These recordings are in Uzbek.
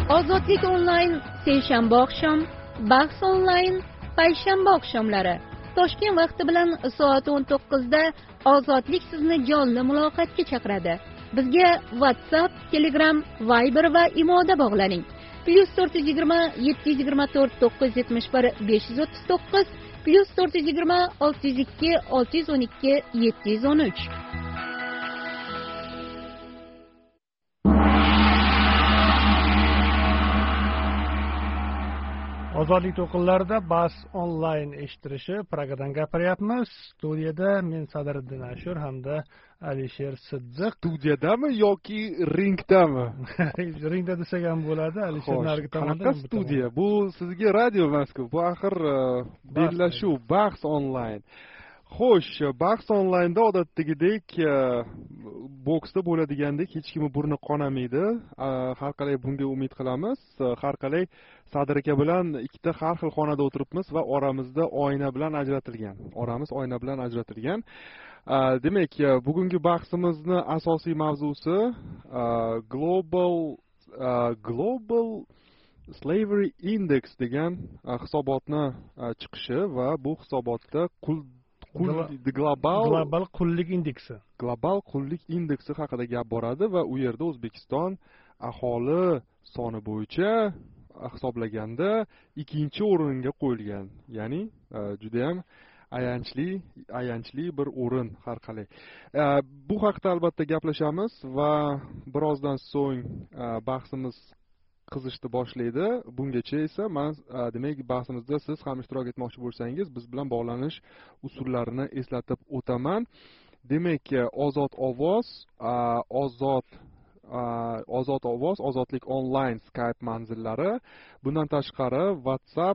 Ozodlik onlayn seshanba oqshom, bahs onlayn payshanba oqshomlari. Toshkent vaqti bilan soat 19 da Ozodlik sizni jonli muloqotga chaqiradi. Bizga WhatsApp, Telegram, Viber va Imoda bog'laning. +420 724 971 539 +420 602 612 713. Ozodlik to'qinlarida bas onlayn eshittirishi Pragadan gapiryapmiz. Studiyada men Sadriddin Ashur hamda Alisher Siddiq. Studiyadami yoki ringdami? Ringda desak ham bo'ladi. Alisher narigi tomonda. Qanaqa studiya? Bu sizga radio emas-ku. Bu axir bellashuv, bahs onlayn. Xo'sh, bahs onlaynda odatdagidek boksda bo'ladigandek hech kimni burni qonamaydi. Har qalay bunga umid qilamiz. Har qalay Sadir aka bilan ikkita har xil xonada o'tiribmiz va oramizda oyna bilan ajratilgan. Oramiz oyna bilan ajratilgan. Demak, bugungi bahsimizni asosiy mavzusi Global Slavery Index degan hisobotni chiqishi va bu hisobotda global qullik indeksi. Global qullik indeksi haqida gap boradi va u yerda O'zbekiston aholi soni bo'yicha hisoblaganda 2-o'ringa qo'yilgan. Ya'ni juda ham ayanchli bir o'rin har qalay. Bu haqda albatta gaplashamiz va birozdan so'ng bahsimiz qizishni boshlaydi. Bungacha esa men demak bahsimizda siz ham ishtirok etmoqchi bo'lsangiz, biz bilan bog'lanish usullarini eslatib o'taman. Demak, ozod ovoz, ozodlik onlayn Skype manzillari, bundan tashqari WhatsApp,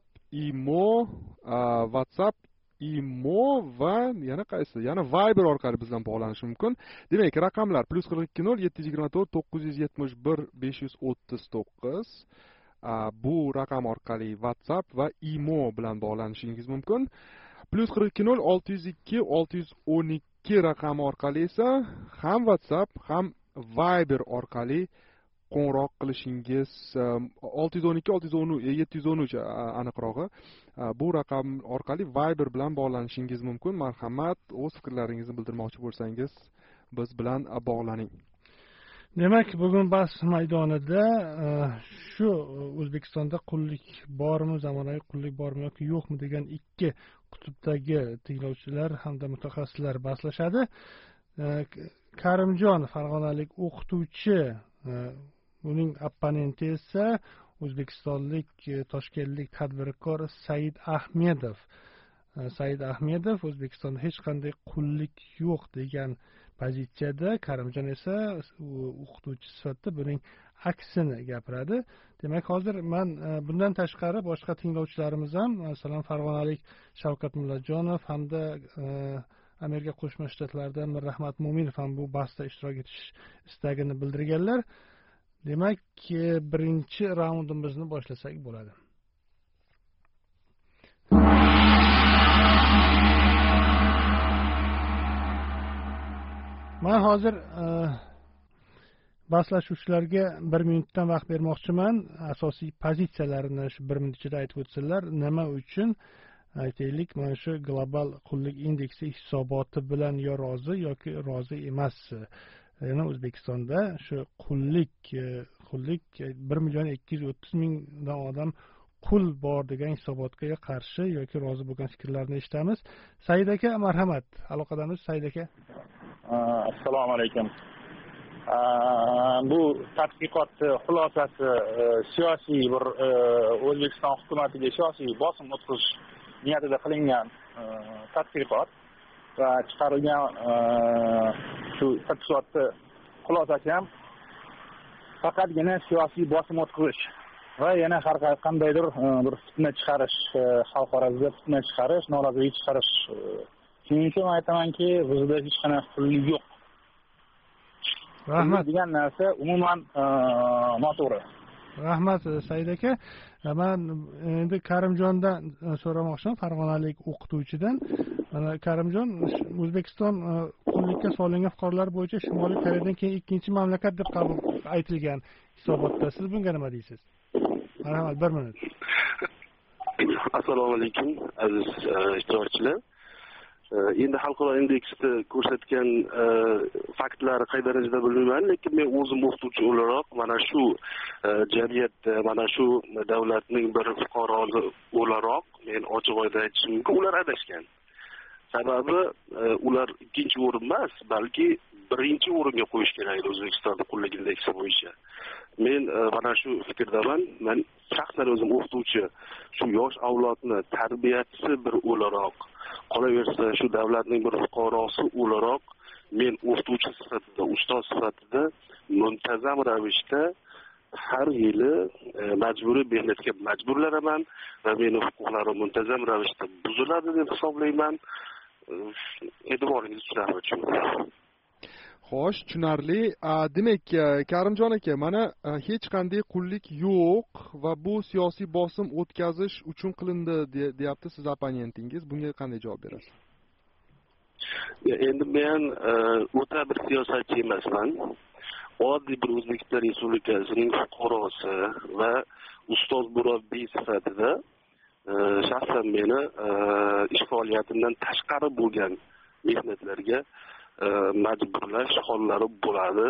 Imo va yana qaysi? Yana Viber orqali bizdan bog'lanish mumkin. Demak, raqamlar +420 724 971 539. Bu raqam orqali WhatsApp va Imo bilan bog'lanishingiz mumkin. +420 602 612 raqami orqali esa ham WhatsApp ham Viber orqali qo'ng'iroq qilishingiz 612 713 aniqrog'i bu raqam orqali Viber bilan bog'lanishingiz mumkin. Marhamat, o'z fikrlaringizni bildirmoqchi bo'lsangiz biz bilan bog'laning. Demak, bugun bahs maydonida shu O'zbekistonda qullik bormi, zamonaviy qullik bormi yoki yo'qmi degan ikki qutbdagi tinglovchilar hamda mutaxassislar bahslashadi. Karimjon farg'onalik o'qituvchi, uning opponenti esa o'zbekistonlik toshkentlik tadbirkor Said Ahmedov. Said Ahmedov O'zbekistonda hech qanday qullik yo'q degan pozitsiyada, Karimjon esa o'qituvchi sifatida buning aksini gapiradi. Demak, hozir men bundan tashqari boshqa tinglovchilarimiz ham, masalan, farg'onalik Shavkat Mullajonov hamda Amerika Qo'shma Shtatlaridan Mirrahmat Mo'minov ham bu bahsda ishtirok etish istagini bildirganlar. Demak, birinchi raundimizni boshlasak bo'ladi. Men hozir bahslashuvchilarga 1 minutdan vaqt bermoqchiman. Asosiy pozitsiyalarini shu 1 minut ichida aytib o'tsalar, nima uchun aytaylik, mana shu global qullik indeksi hisoboti bilan yo rozi yoki rozi emas. Yana O'zbekistonda shu qullik 1,230,000 odam qul bor degan hisobotga qarshi yoki rozi bo'lgan fikrlarni eshitamiz. Said aka, marhamat. Aloqadamiz Said aka. Assalomu alaykum. Bu tadqiqot xulosasi siyosiy bir O'zbekiston hukumatiga siyosiy bosim o'tkazish niyatida qilingan tadqiqot va chiqarilgan shu tadqiqotni xulosasi ham faqatgina siyosiy bosim o'tkazish va yana har qandaydir bir fitna chiqarish, xalq orasida fitna chiqarish, norozilik chiqarish. Shuning uchun aytamanki, bizda hech qanaqa qullik yo'q. Rahmat degan narsa umuman noto'g'ri. Rahmat Said aka. Men endi Karimjondan so'ramoqchiman, farg'onalik o'qituvchidan. Mana Karimjon, O'zbekiston qullikka solingan fuqarolar bo'yicha Shimoliy Koreyadan keyin ikkinchi mamlakat deb aytilgan hisobotda. Siz bunga nima deysiz? Marhamat, 1 minut. Assalomu alaykum aziz ishtirokchilar. Endi xalqaro indeksda ko'rsatgan faktlar qay darajada bilmayman, lekin men o'zim o'qituvchi o'laroq mana shu jamiyatda, mana shu davlatning bir fuqarosi o'laroq men ochiq-oydin aytishim mumkin, ular adashgan. Sababi ular ikkinchi o'rin emas, balki birinchi o'ringa qo'yish kerak O'zbekistonda qullik indeksi bo'yicha. Men mana shu fikrdaman. Men shaxsan o'zim o'qituvchi, shu yosh avlodni tarbiyachisi bir o'laroq, qolaversa shu davlatning bir fuqarosi o'laroq men o'qituvchi sifatida, ustoz sifatida muntazam ravishda har yili majburiy mehnatga majburlanaman va meni huquqlarim muntazam ravishda buziladi deb hisoblayman. E'tiboringiz uchun rahmat. Xo'sh, tushunarli. Demak, Karimjon aka, mana hech qanday qullik yo'q va bu siyosiy bosim o'tkazish uchun qilindi deyapti siz opponentingiz. Bunga qanday javob berasiz? Endi men o'ta bir siyosatchi emasman. Oddiy bir O'zbekiston Respublikasining fuqarosi va ustoz murabbiy sifatida shaxsan meni ish faoliyatimdan tashqari bo'lgan mehnatlarga majburlash hollari bo'ladi.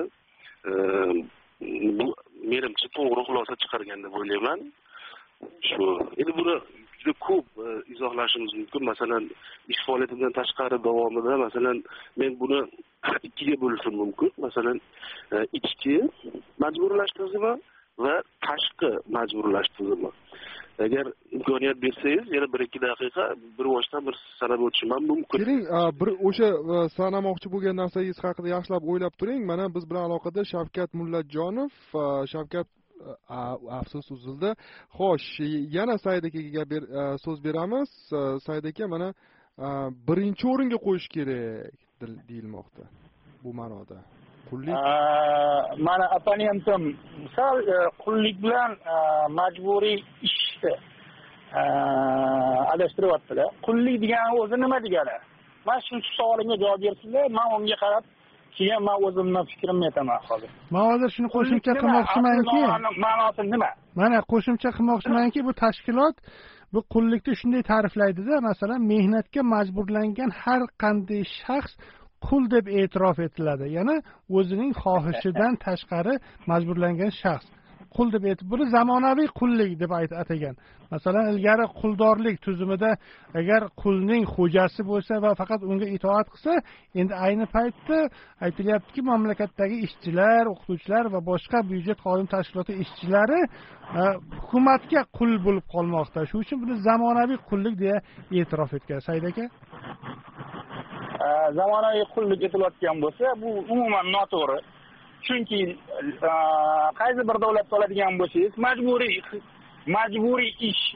Bu menimcha to'g'ri xulosa chiqargan deb o'ylayman. Shu. Endi buni juda ko'p izohlashimiz mumkin. Masalan, ish faoliyatimdan tashqari davomida, masalan, men buni ikkiga bo'lishim mumkin. Masalan, ichki majburlash tizimi va tashqi majburlash tizimi. Agar imkoniyat bersangiz, yana 1-2 daqiqa bir boshdan bir sanab o'tishim mumkin. Keling, bir o'sha sanamoqchi bo'lgan narsangiz haqida yaxshilab o'ylab turing. Mana biz bilan aloqada Shavkat Mullajonov, Shavkat afsus uzildi. Xo'sh, yana Said akaga so'z beramiz. Said aka, mana birinchi o'ringa qo'yish kerak deyilmoqda. Bu ma'noda. Qullik mana opponentim misol qullik bilan majburiy ishni adashtiryaptilar. Qullik degani o'zi nima degani? Men shu savolimga javob bersizlar, men unga qarab keyin men o'zimning fikrimni aytaman hozir. Men hozir shuni qo'shimcha qilmoqchimanki, ma'nosi nima? Mana qo'shimcha qilmoqchimanki, bu tashkilot bu qullikni shunday ta'riflaydida, masalan, mehnatga majburlangan har qanday shaxs qul deb e'tirof etiladi. Ya'ni o'zining xohishidan tashqari majburlangan shaxs qul deb buni zamonaviy qullik deb atagan. Masalan, ilgari quldorlik tuzumida agar qulning xo'jasi bo'lsa va faqat unga itoat qilsa, endi ayni paytda aytilyaptiki, mamlakatdagi ishchilar, o'qituvchilar va boshqa byudjet xodim tashkiloti ishchilari hukumatga qul bo'lib qolmoqda. Shuning uchun buni zamonaviy qullik deya e'tirof etgan. Said aka, zamonaviy qullik etilayotgan bo'lsa, bu umuman noto'g'ri. Chunki qaysi bir davlatda oladigan bo'lsangiz, majburiy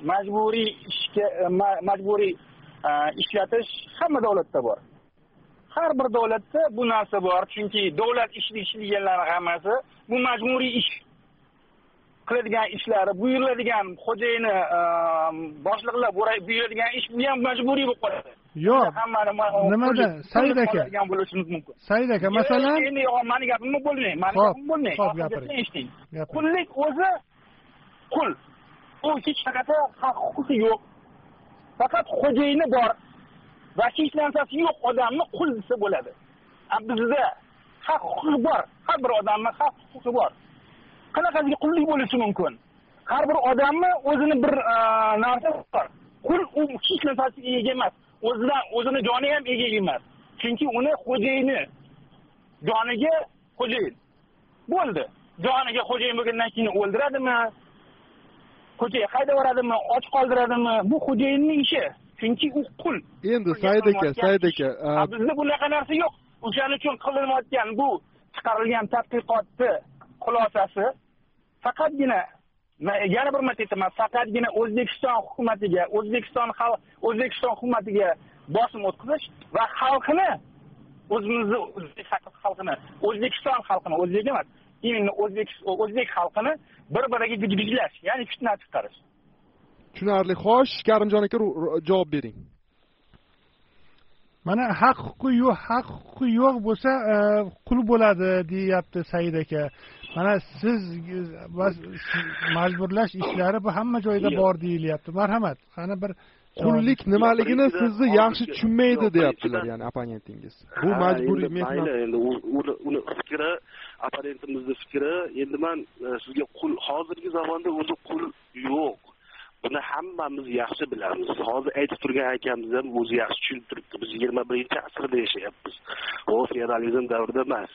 ishlatish hamma davlatda bor. Har bir davlatda bu narsa bor, chunki davlat ishlaganlar hammasi bu majburiy ish qiladigan ishlari, buyuriladigan xo'jayini boshliqlar buyuradigan ish bu ham majburiy bo'lib qoladi. Yo'q, nimada Said aka? Said aka, masalan, endi meni gapimni bo'lmang, qullik o'zi qul. U hech qanaqa huquqi yo'q. Faqat xo'jayini bor va hech narsasi yo'q odamni qul desa bo'ladi. Bizda haq huquqi bor. Har bir odamning haq huquqi bor. Qanaqasiga qullik bo'lishi mumkin? Har bir odamning o'zini bir narsasi bor. Qul u hech narsasiga ega emas. O'zini joni ham ega emas. Chunki uni xo'jayini joniga xo'jayin bo'ldi. Joniga xo'jayin bo'lgandan keyin o'ldiradimi? Ko'chaga haydab yuboradimi? Och qoldiradimi? Bu xo'jayinning ishi. Chunki u qul. Endi Said aka, bizda bunaqa narsa yo'q. O'shaning uchun qilinayotgan bu chiqarilgan tadqiqotni xulosasi faqatgina, yana bir marta aytaman, faqatgina O'zbekiston hukumatiga, O'zbekiston hukumatiga bosim o'tkazish va xalqini, O'zbekiston xalqini, o'zbek emas, именно o'zbek xalqini bir-biriga gijlash, ya'ni fitna chiqarish. Tushunarli. Xo'sh, Karimjon aka, javob bering. mana haq huquqi yo'q bo'lsa qul bo'ladi deyapti Said aka. Mana siz majburlash ishlari bu hamma joyda bor deyilyapti. Marhamat, qani bir qullik nimaligini sizni yaxshi tushunmaydi deyaptilar, ya'ni opponentingiz. Bu majburiy mehnat. Endi uni fikri, opponentimizning fikri, endi men sizga qul hozirgi zamonda o'zi qul yo'q. Buni hammamiz yaxshi bilamiz. Hozir aytib turgan akamiz ham o'zi yaxshi tushunib turibdi. Biz 21-asrda yashayapmiz. O feodalizm davrida emas.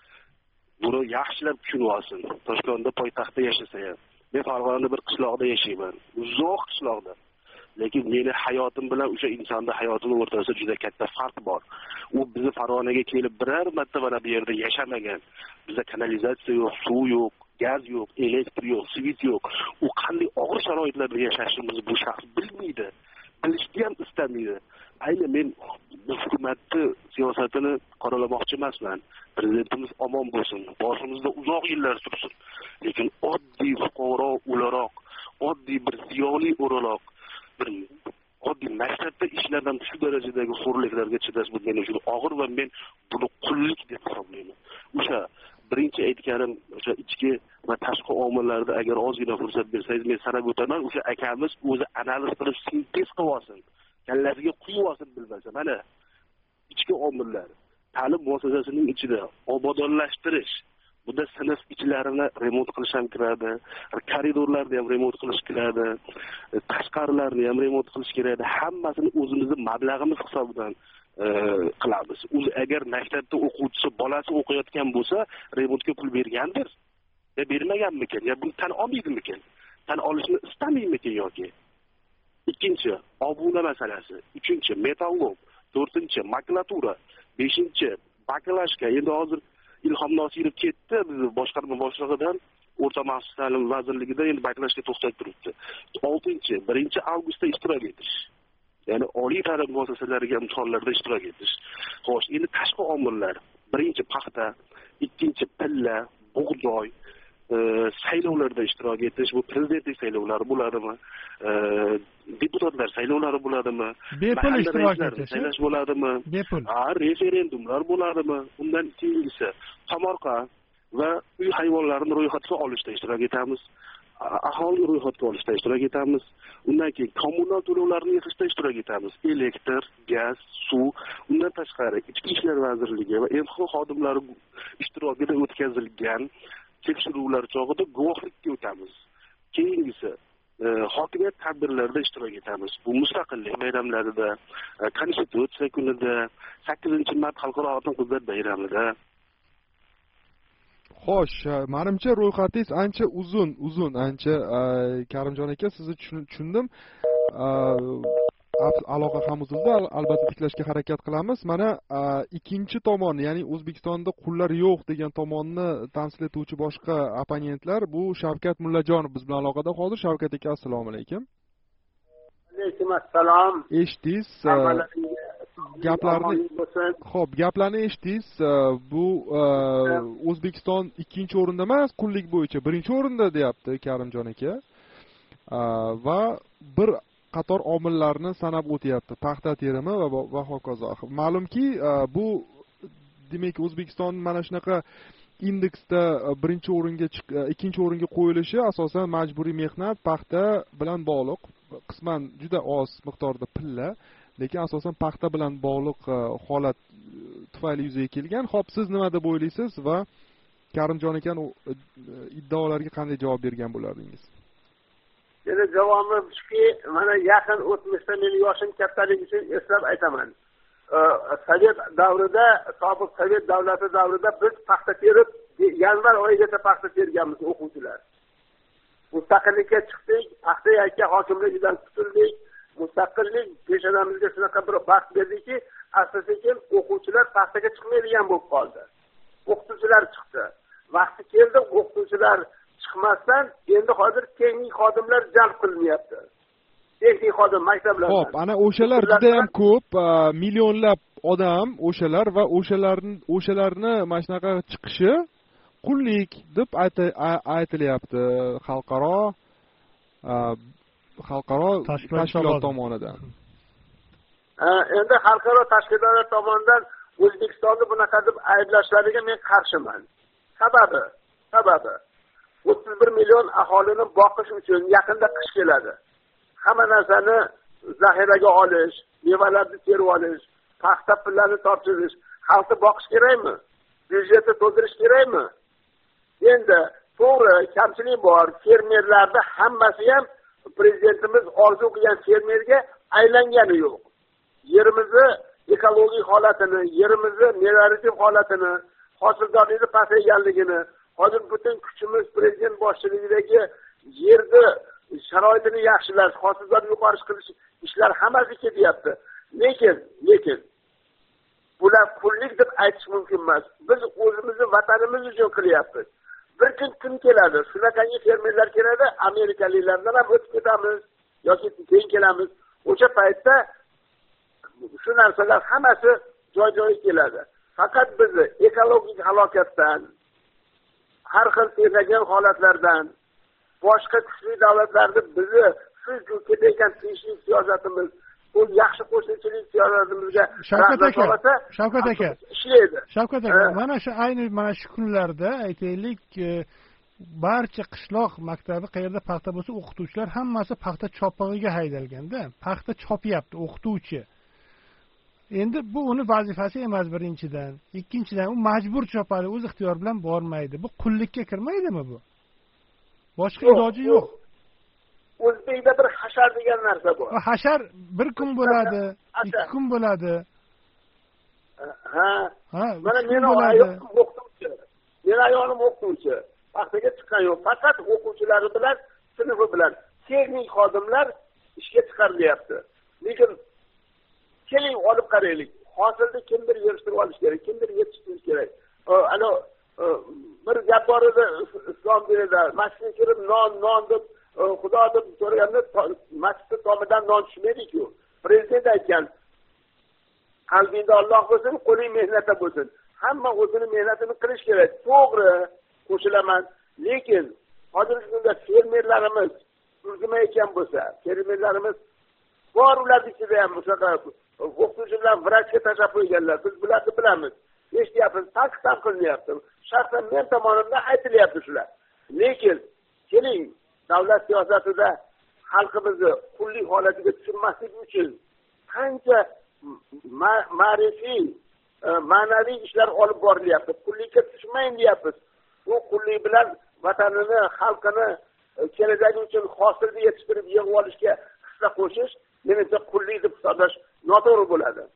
Buni yaxshilab tushunib olsin. Toshkentda poytaxtda yashasa ham. Men Farg'onada bir qishloqda yashayman. Uzoq qishloqda. Lekin meni hayotim bilan o'sha insonning hayotini o'rtasida juda katta farq bor. U bizni Farg'onaga kelib biror marta mana bu yerda yashamagan. Bizda kanalizatsiya yo'q, suv yo'q, gaz yo'q, elektr yo'q, svit yo'q. U qanday og'ir sharoitlarda yashashimizni bu shaxs bilmaydi. Bilishni ham istamaydi. Ayni men hukumatni siyosatini qoralamoqchi emasman. Prezidentimiz omon bo'lsin, boshimizda uzoq yillar tursin. Lekin oddiy fuqaro o'laroq, oddiy bir ziyoli o'laroq, bir oddiy maktabda ishlardan shu darajadagi xo'rliklarga chidash bu men uchun og'ir va men buni qullik deb hisoblayman. O'sha birinchi aytganim, o'sha ichki va tashqi omillarda agar ozgina fursat bersangiz men sanab o'taman. O'sha akamiz o'zi analiz qilib sintez qilib olsin, kallasiga quyib olsin bilmasa. Mana ichki omillar, ta'lim muassasasining ichida obodonlashtirish, bunda sinf ichlarini remont qilish ham kiradi, koridorlarni ham remont qilish kiradi, tashqarilarni ham remont qilish kerak. Hammasini o'zimizning mablag'imiz hisobidan qilamiz. O'zi agar maktabda o'quvchisi bolasi o'qiyotgan bo'lsa, remontga pul bergandir. Bermaganmikan? Ya buni tan olmaydimikan? Tan olishni istamaymikan yoki? Ikkinchi, obuna masalasi. Uchinchi, metallolom. To'rtinchi, makulatura. Beshinchi, bakalashka. Endi hozir Ilhom Nosirov ketdi, bizni boshqarma boshlig'idan O'rta maxsus ta'lim vazirligida endi bakalashga to'xtatib turibdi. 6-chi, 1-avgustda ishtirok etish. Ya'ni oliy ta'lim muassasalariga imtihonlarda ishtirok etish. Xo'sh, endi tashqi omillar. 1-chi paxta, 2-chi pilla, bug'doy, saylovlarda ishtirok etish, bu prezidentlik saylovlari bo'ladimi? Deputatlar saylovlari bo'ladimi? Bepul ishtirok etish saylash bo'ladimi? Bepul. Referendumlar bo'ladimi? Undan keyingisi tomorqa va uy hayvonlarini ro'yxatga olishda ishtirok etamiz. Aholi ro'yxatga olishda ishtirok etamiz. Undan keyin kommunal to'lovlarni yig'ishda ishtirok etamiz. Elektr, gaz, suv, undan tashqari Ichki ishlar vazirligi va MXO xodimlari ishtirokida o'tkazilgan tekshiruvlar chog'ida guvohlikka o'tamiz. Keyingisi hokimiyat tadbirlarida ishtirok etamiz. Bu mustaqillik bayramlarida, Konstitutsiya kunida, 8-mart xalqaro xotin-qizlar bayramida. Xo'sh, menimcha ro'yxatingiz ancha uzun, ancha Karimjon aka, sizni tushundim. Aloqa ham uzildi, albatta tiklashga harakat qilamiz. Mana ikkinchi tomon, ya'ni O'zbekistonda qullar yo'q degan tomonni tamsil etuvchi boshqa opponentlar, bu Shavkat Mullajonov biz bilan aloqada. Hozir Shavkat aka, assalomu alaykum. Alaykum assalom. Eshitdingiz? Gaplarni eshitdingiz. Bu O'zbekiston ikkinchi o'rinda emas, qullik bo'yicha birinchi o'rinda deyapti Karimjon aka. Va bir qator omillarni sanab o'tyapti. Paxta terimi va hokazo. Ma'lumki, bu demak O'zbekiston mana shunaqa indeksda birinchi o'ringa ikkinchi o'ringa qo'yilishi asosan majburiy mehnat, paxta bilan bog'liq. Qisman juda oz miqdorda pilla, lekin asosan paxta bilan bog'liq holat tufayli yuzaga kelgan. Xo'p, siz nima deb o'ylaysiz va Karimjon aka iddaolariga qanday javob bergan bo'lardingiz? Endi javobim shuki, mana yaqin o'tmishda meni yoshim kattaligi uchun eslab aytaman. Sovet davrida, sobiq Sovet davlati davrida biz paxta terib, yanvar oyigacha paxta terganmiz o'quvchilar. Mustaqillikka chiqdik, paxta yakka hokimligidan qutuldik. Mustaqillik peshonamizga shunaqa bir baxt berdiki, asta-sekin o'quvchilar paxtaga chiqmaydigan bo'lib qoldi. O'qituvchilar chiqdi. Vaqti keldi, o'qituvchilar chiqmasdan endi hozir texnik xodimlar jalb qilinyapti. Texnik xodim maktablarda. Xo'p, ana o'shalar juda ham ko'p, millionlab odam o'shalar va o'shalarni mana shunaqa chiqishi qullik deb aytilyapti xalqaro tashkilot tomonidan. Endi xalqaro tashkilotlar tomonidan O'zbekistonni bunaqa deb ayblashlariga men qarshiman. Sababi 31 million aholini boqish uchun yaqinda qish keladi. Hamma narsani zaxiraga olish, mevalarni terib olish, paxta pullarini topshirish, xalqni boqish kerakmi? Byudjetni to'ldirish kerakmi? Endi to'g'ri, kamchilik bor. Fermerlarning hammasi ham prezidentimiz orzu qilgan fermerga aylangani yo'q. Yerimizni ekologik holatini, yerimizni meliorativ holatini, hosildorlikni pasayganligini, hozir butun kuchimiz prezident boshchiligidagi yerni sharoitini yaxshilash, hosildorlik yuqori qilish ishlar hammasi ketyapti. Lekin bular pullik deb aytish mumkin emas. Biz o'zimizni vatanimiz uchun qilyapmiz. Bir kun keladi, shunaqangi fermerlar keladi, amerikaliklardan ham o'tib ketamiz yoki keyin kelamiz. O'sha paytda shu narsalar hammasi joy-joyiga keladi. Faqat bizni ekologik halokatdan, har xil terlagan holatlardan, boshqa kuchli davlatlarda bizni shu ketayotgan tinchlik siyosatimiz, bu yaxshi qo'shnichilik siyosatimizga Shavkat aka ishlaydi. Shavkat aka, mana shu kunlarda aytaylik, barcha qishloq maktabi qayerda paxta bo'lsa, o'qituvchilar hammasi paxta chopig'iga haydalganda, paxta chopyapti o'qituvchi. Endi bu uni vazifasi emas birinchidan. Ikkinchidan u majbur chopadi, o'z ixtiyor bilan bormaydi. Bu qullikka kirmaydimi bu? Boshqa iloji yo'q. O'zbekda bir hashar degan narsa bor. Hashar bir kun bo'ladi, 2 kun bo'ladi. Mana meni ayolim o'qituvchi. Paxtaga chiqqan yo'q. Faqat o'quvchilari bilan, sinfi bilan texnik xodimlar ishga chiqarilyapti. Lekin keling olib qaraylik. Hosilni kimdir yig'ishtirib olish kerak, kimdir yetishtirish kerak. Ana bir gap bor edi islom dinida, masjidga kirib non deb Xudo deb so'raganda masjidning tomidan non tushmaydi-ku. Prezident aytgan, qalbingda Alloh bo'lsin, qo'ling mehnatda bo'lsin. Hamma o'zini mehnatini qilish kerak. To'g'ri, qo'shilaman. Lekin hozirgi kunda fermerlarimiz turg'mayotgan bo'lsa, fermerlarimiz bor, ularning ichida ham o'shaqa o'qituvchilar vrachga tashlab qo'yganlar. Biz bularni bilamiz. Eshityapmiz, tanqid qilinyapti. Shaxsan men tomonidan aytilyapti shular. Lekin keling, davlat siyosatida xalqimizni qullik holatiga tushirmaslik uchun qancha ma'rifiy, ma'naviy ishlar olib borilyapti. Qullikka tushmayin deyapmiz. Bu qullik bilan vatanini, xalqini kelajagi uchun hosilni yetishtirib yig'ib olishga hissa qo'shish, menimcha qullik deb hisoblash noto'g'ri bo'ladi.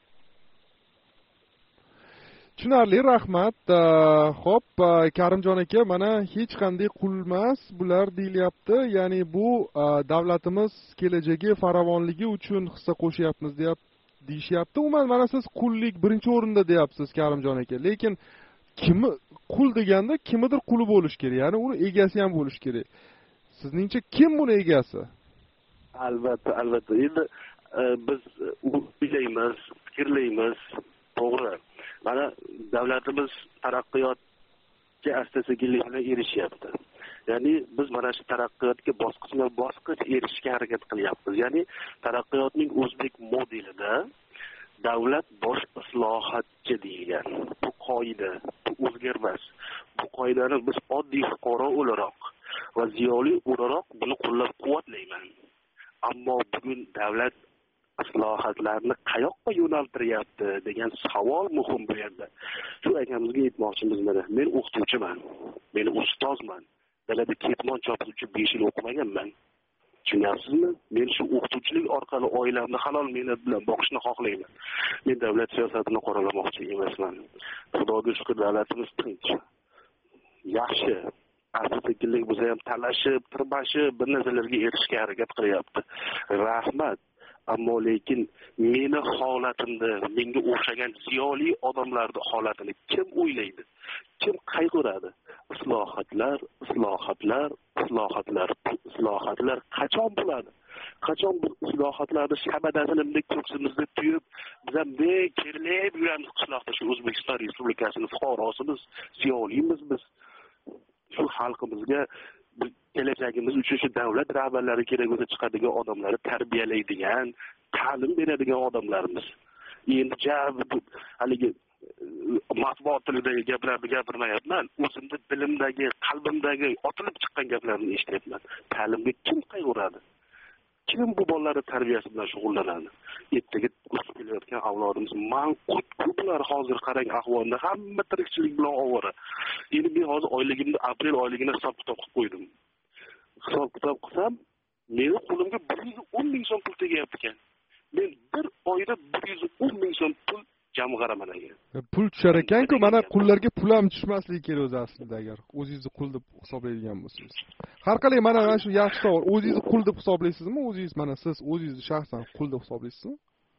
Tushunarli, rahmat. Xo'p, Karimjon aka, mana hech qanday qulmas bular deyilyapti. Ya'ni bu davlatimiz kelajagi farovonligi uchun hissa qo'shyapmiz deyishyapti. Umuman mana siz qullik birinchi o'rinda deyapsiz, Karimjon aka. Lekin kimi qul deganda kimdir quli bo'lish kerak. Ya'ni uni egasi ham bo'lish kerak. Sizningcha kim buni egasi? Albatta. Endi biz o'ylaymiz, fikrlaymiz, to'g'ri. Mana davlatimiz taraqqiyotga asta-sekinlik bilan erishyapti. Ya'ni biz mana shu taraqqiyotga bosqichma-bosqich erishishga harakat qilyapmiz. Ya'ni taraqqiyotning o'zbek modelida davlat bosh islohotchi deyilgan. Bu qoida, bu o'zgarmas. Bu qoidani biz oddiy fuqaro o'laroq va ziyoli o'laroq buni qo'llab-quvvatlayman. Ammo bugun davlat islohotlarni qayoqqa yo'naltiryapti degan savol muhim bu yerda. Shu akamizga aytmoqchimiz mana. Men o'qituvchiman. Men ustozman. Dalada ketmon chopuvchi 5 yil o'qimaganman. Tushunyapsizmi? Men shu o'qituvchilik orqali oilamni halol mehnat bilan boqishni xohlayman. Men davlat siyosatini qoralamoqchi emasman. Xudoga shukr, davlatimiz tinch. Yaxshi. Asta-sekinlik bo'lsa ham talashib, tirbashib bir narsalarga erishishga harakat qilyapti. Rahmat. Ammo lekin meni holatimda, menga o'xshagan ziyoli odamlarning holatini kim o'ylaydi? Kim qayg'uradi? Islohotlar qachon bo'ladi? Qachon bu islohotlarni shabadasini bunday ko'ksimizda tuyib, biz ham kerlayib yuramiz qishloqda, shu O'zbekiston Respublikasining fuqarosimiz, ziyolimiz biz. Shu xalqimizga kelajagimiz uchun shu davlat rahbarlari kerak bo'lsa chiqadigan odamlarni tarbiyalaydigan, ta'lim beradigan odamlarimiz. Endi haligi matbuot tilidagi gaplarni gapirmayapman. O'zimda dilimdagi, qalbimdagi otilib chiqqan gaplarni eshityapman. Ta'limga kim qayg'uradi? Kim bu bolalar tarbiyasi bilan shug'ullanadi? Ertaga o'sib kelayotgan avlodimiz manqurt ko'plar hozir qarang ahvolda hamma tirikchilik bilan ovora. Endi men hozir oyligimni aprel oyligini hisob-kitob qilib qo'ydim. Hisob-kitob qilsam, meni qo'limga 110 ming so'm pul tegyapti ekan. Men bir oyda 110 ming so'm pul jamg'araman ekan. Pul tushar ekan-ku, mana qullarga pul ham tushmasligi kerak o'zi aslida agar o'zingizni qul deb hisoblaydigan bo'lsangiz. Har qalay mana shu yaxshi savol. O'zingizni qul deb hisoblaysizmi? O'zingiz mana siz o'zingizni shaxsan qul deb hisoblaysizmi?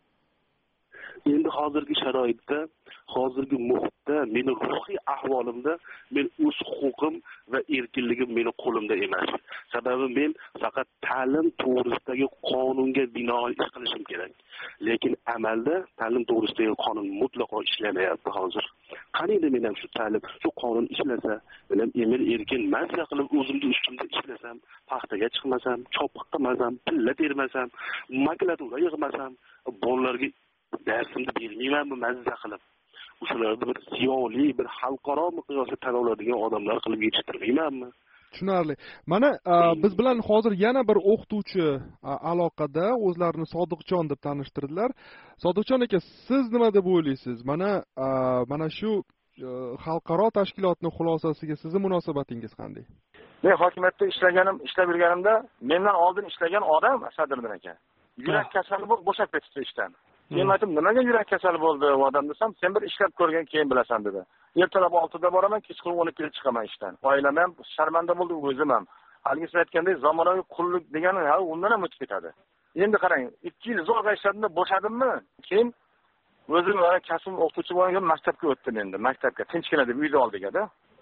Endi hozirgi sharoitda, hozirgi muhitda, meni ruhiy ahvolimda men o'z huquqim va erkinligim meni qo'limda emas. Sababi men faqat ta'lim to'g'risidagi qonunga binoan ish qilishim kerak. Lekin amalda ta'lim to'g'risidagi qonun mutlaqo ishlamayapti hozir. Qaniydi men ham shu ta'lim, shu qonun ishlasa, men ham emir erkin mazza qilib o'zimni ustimda ishlasam, paxtaga chiqmasam, chopiq qilmasam, pilla termasam, makulatura yig'masam, bolalarga darsimni bermaymanmi mazza qilib. O'shalarni bir ziyoli, bir xalqaro miqyosda tan oladigan odamlar qilib yetishtirmaymanmi? Tushunarli. Mana biz bilan hozir yana bir o'qituvchi aloqada, o'zlarini Sodiqjon deb tanishtirdilar. Sodiqjon aka, siz nima deb o'ylaysiz? Mana shu xalqaro tashkilotning xulosasiga sizning munosabatingiz qanday? Men hokimiyatda ishlab yurganimda mendan oldin ishlagan odam Sadriddin aka yurak kasali bo'lib bo'shab ketdi ishdan. Keyin aytdim, nimaga yurak kasali bo'ldi odam desam, sen bir ishlab ko'rgan keyin bilasan dedi. Ertalab 6da boraman, kechqurun 12 da chiqaman ishdan. Oilam ham sharmanda bo'ldi, o'zim ham. Haligi siz aytgandek zamonaviy qullik degani undan ham o'tib ketadi. Endi qarang, 2 yil zo'rg'a ishladimda bo'shadimmi? Keyin o'zim kasb o'qituvchi bo'lgan maktabga o'tdim endi. Maktabga tinchgina deb uyda oldik-da.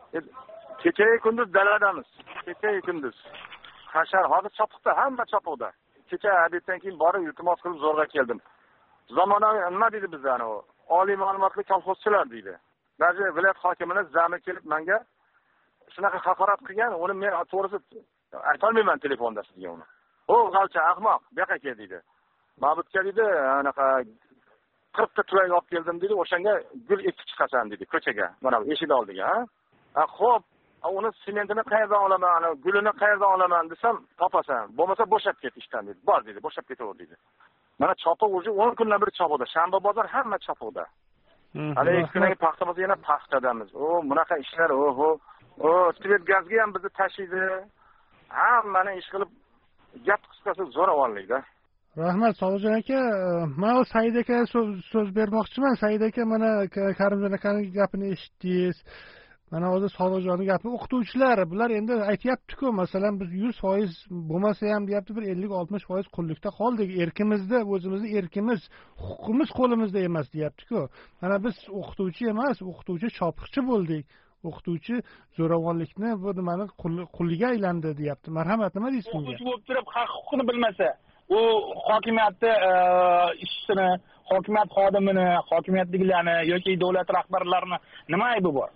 Kecha kunduz daladamiz. Kecha kunduz. Hashar hozir chopiqda, hamma chopiqda. Kecha adetdan keyin borib iltimos qilib zo'rg'a keldim. Zamonaviy nima deydi bizdan u? Oliy ma'lumotli kolxozchilar deydi. Ba'zi viloyat hokimini zami kelib menga shunaqa haqorat qilgan, uni men to'g'risi ayta olmayman telefonda sizga uni. O, g'alcha ahmoq, bu yoqqa kel deydi. Mabutga deydi, anaqa 40 ta turak olib keldim deydi, o'shanga gul ekib chiqasan deydi ko'chaga. Mana bu eshik oldiga, ha? Xo'p, uni sementini qayerdan olaman, gulini qayerdan olaman desam, topasan. Bo'lmasa bo'shab ket ishdan deydi. Bor deydi, bo'shab ketaver deydi. Mana chopiq o'zi 10 kundan beri chopiqda. Shanba bozor hamma chopiqda. Hali 2 kundan paxtamiz yana paxtadamiz. O, bunaqa ishlar, oho. O, svet gazga ham bizni tashiydi. Hammani ish qilib gap qisqasi zo'ravonlikda. Rahmat Sodiqjon aka, men Said aka so'z bermoqchiman. Said aka, mana Karimjon akaning gapini eshitdingiz. Mana hozir Sodiqjonning gapini o'qituvchilar, bular endi aytayapti-ku, masalan biz 100% bo'lmasa ham deyapti, bir 50-60% qullikda qoldik. Erkimizda, o'zimizning erkimiz, huquqimiz qo'limizda emas deyapti-ku. Mana biz o'qituvchi emas, o'qituvchi chopiqchi bo'ldik. O'qituvchi zo'ravonlikni bu nimani qulliga aylandi deyapti. Marhamat, nima deysiz bunga? O'qituvchi bo'lib turib, huquqini bilmasa, u hokimiyatda ishchini, hokimiyat xodimini, hokimiyatdagilarni yoki davlat rahbarlarini nima aybi bor?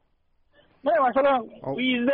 Mana masalan, uyingizda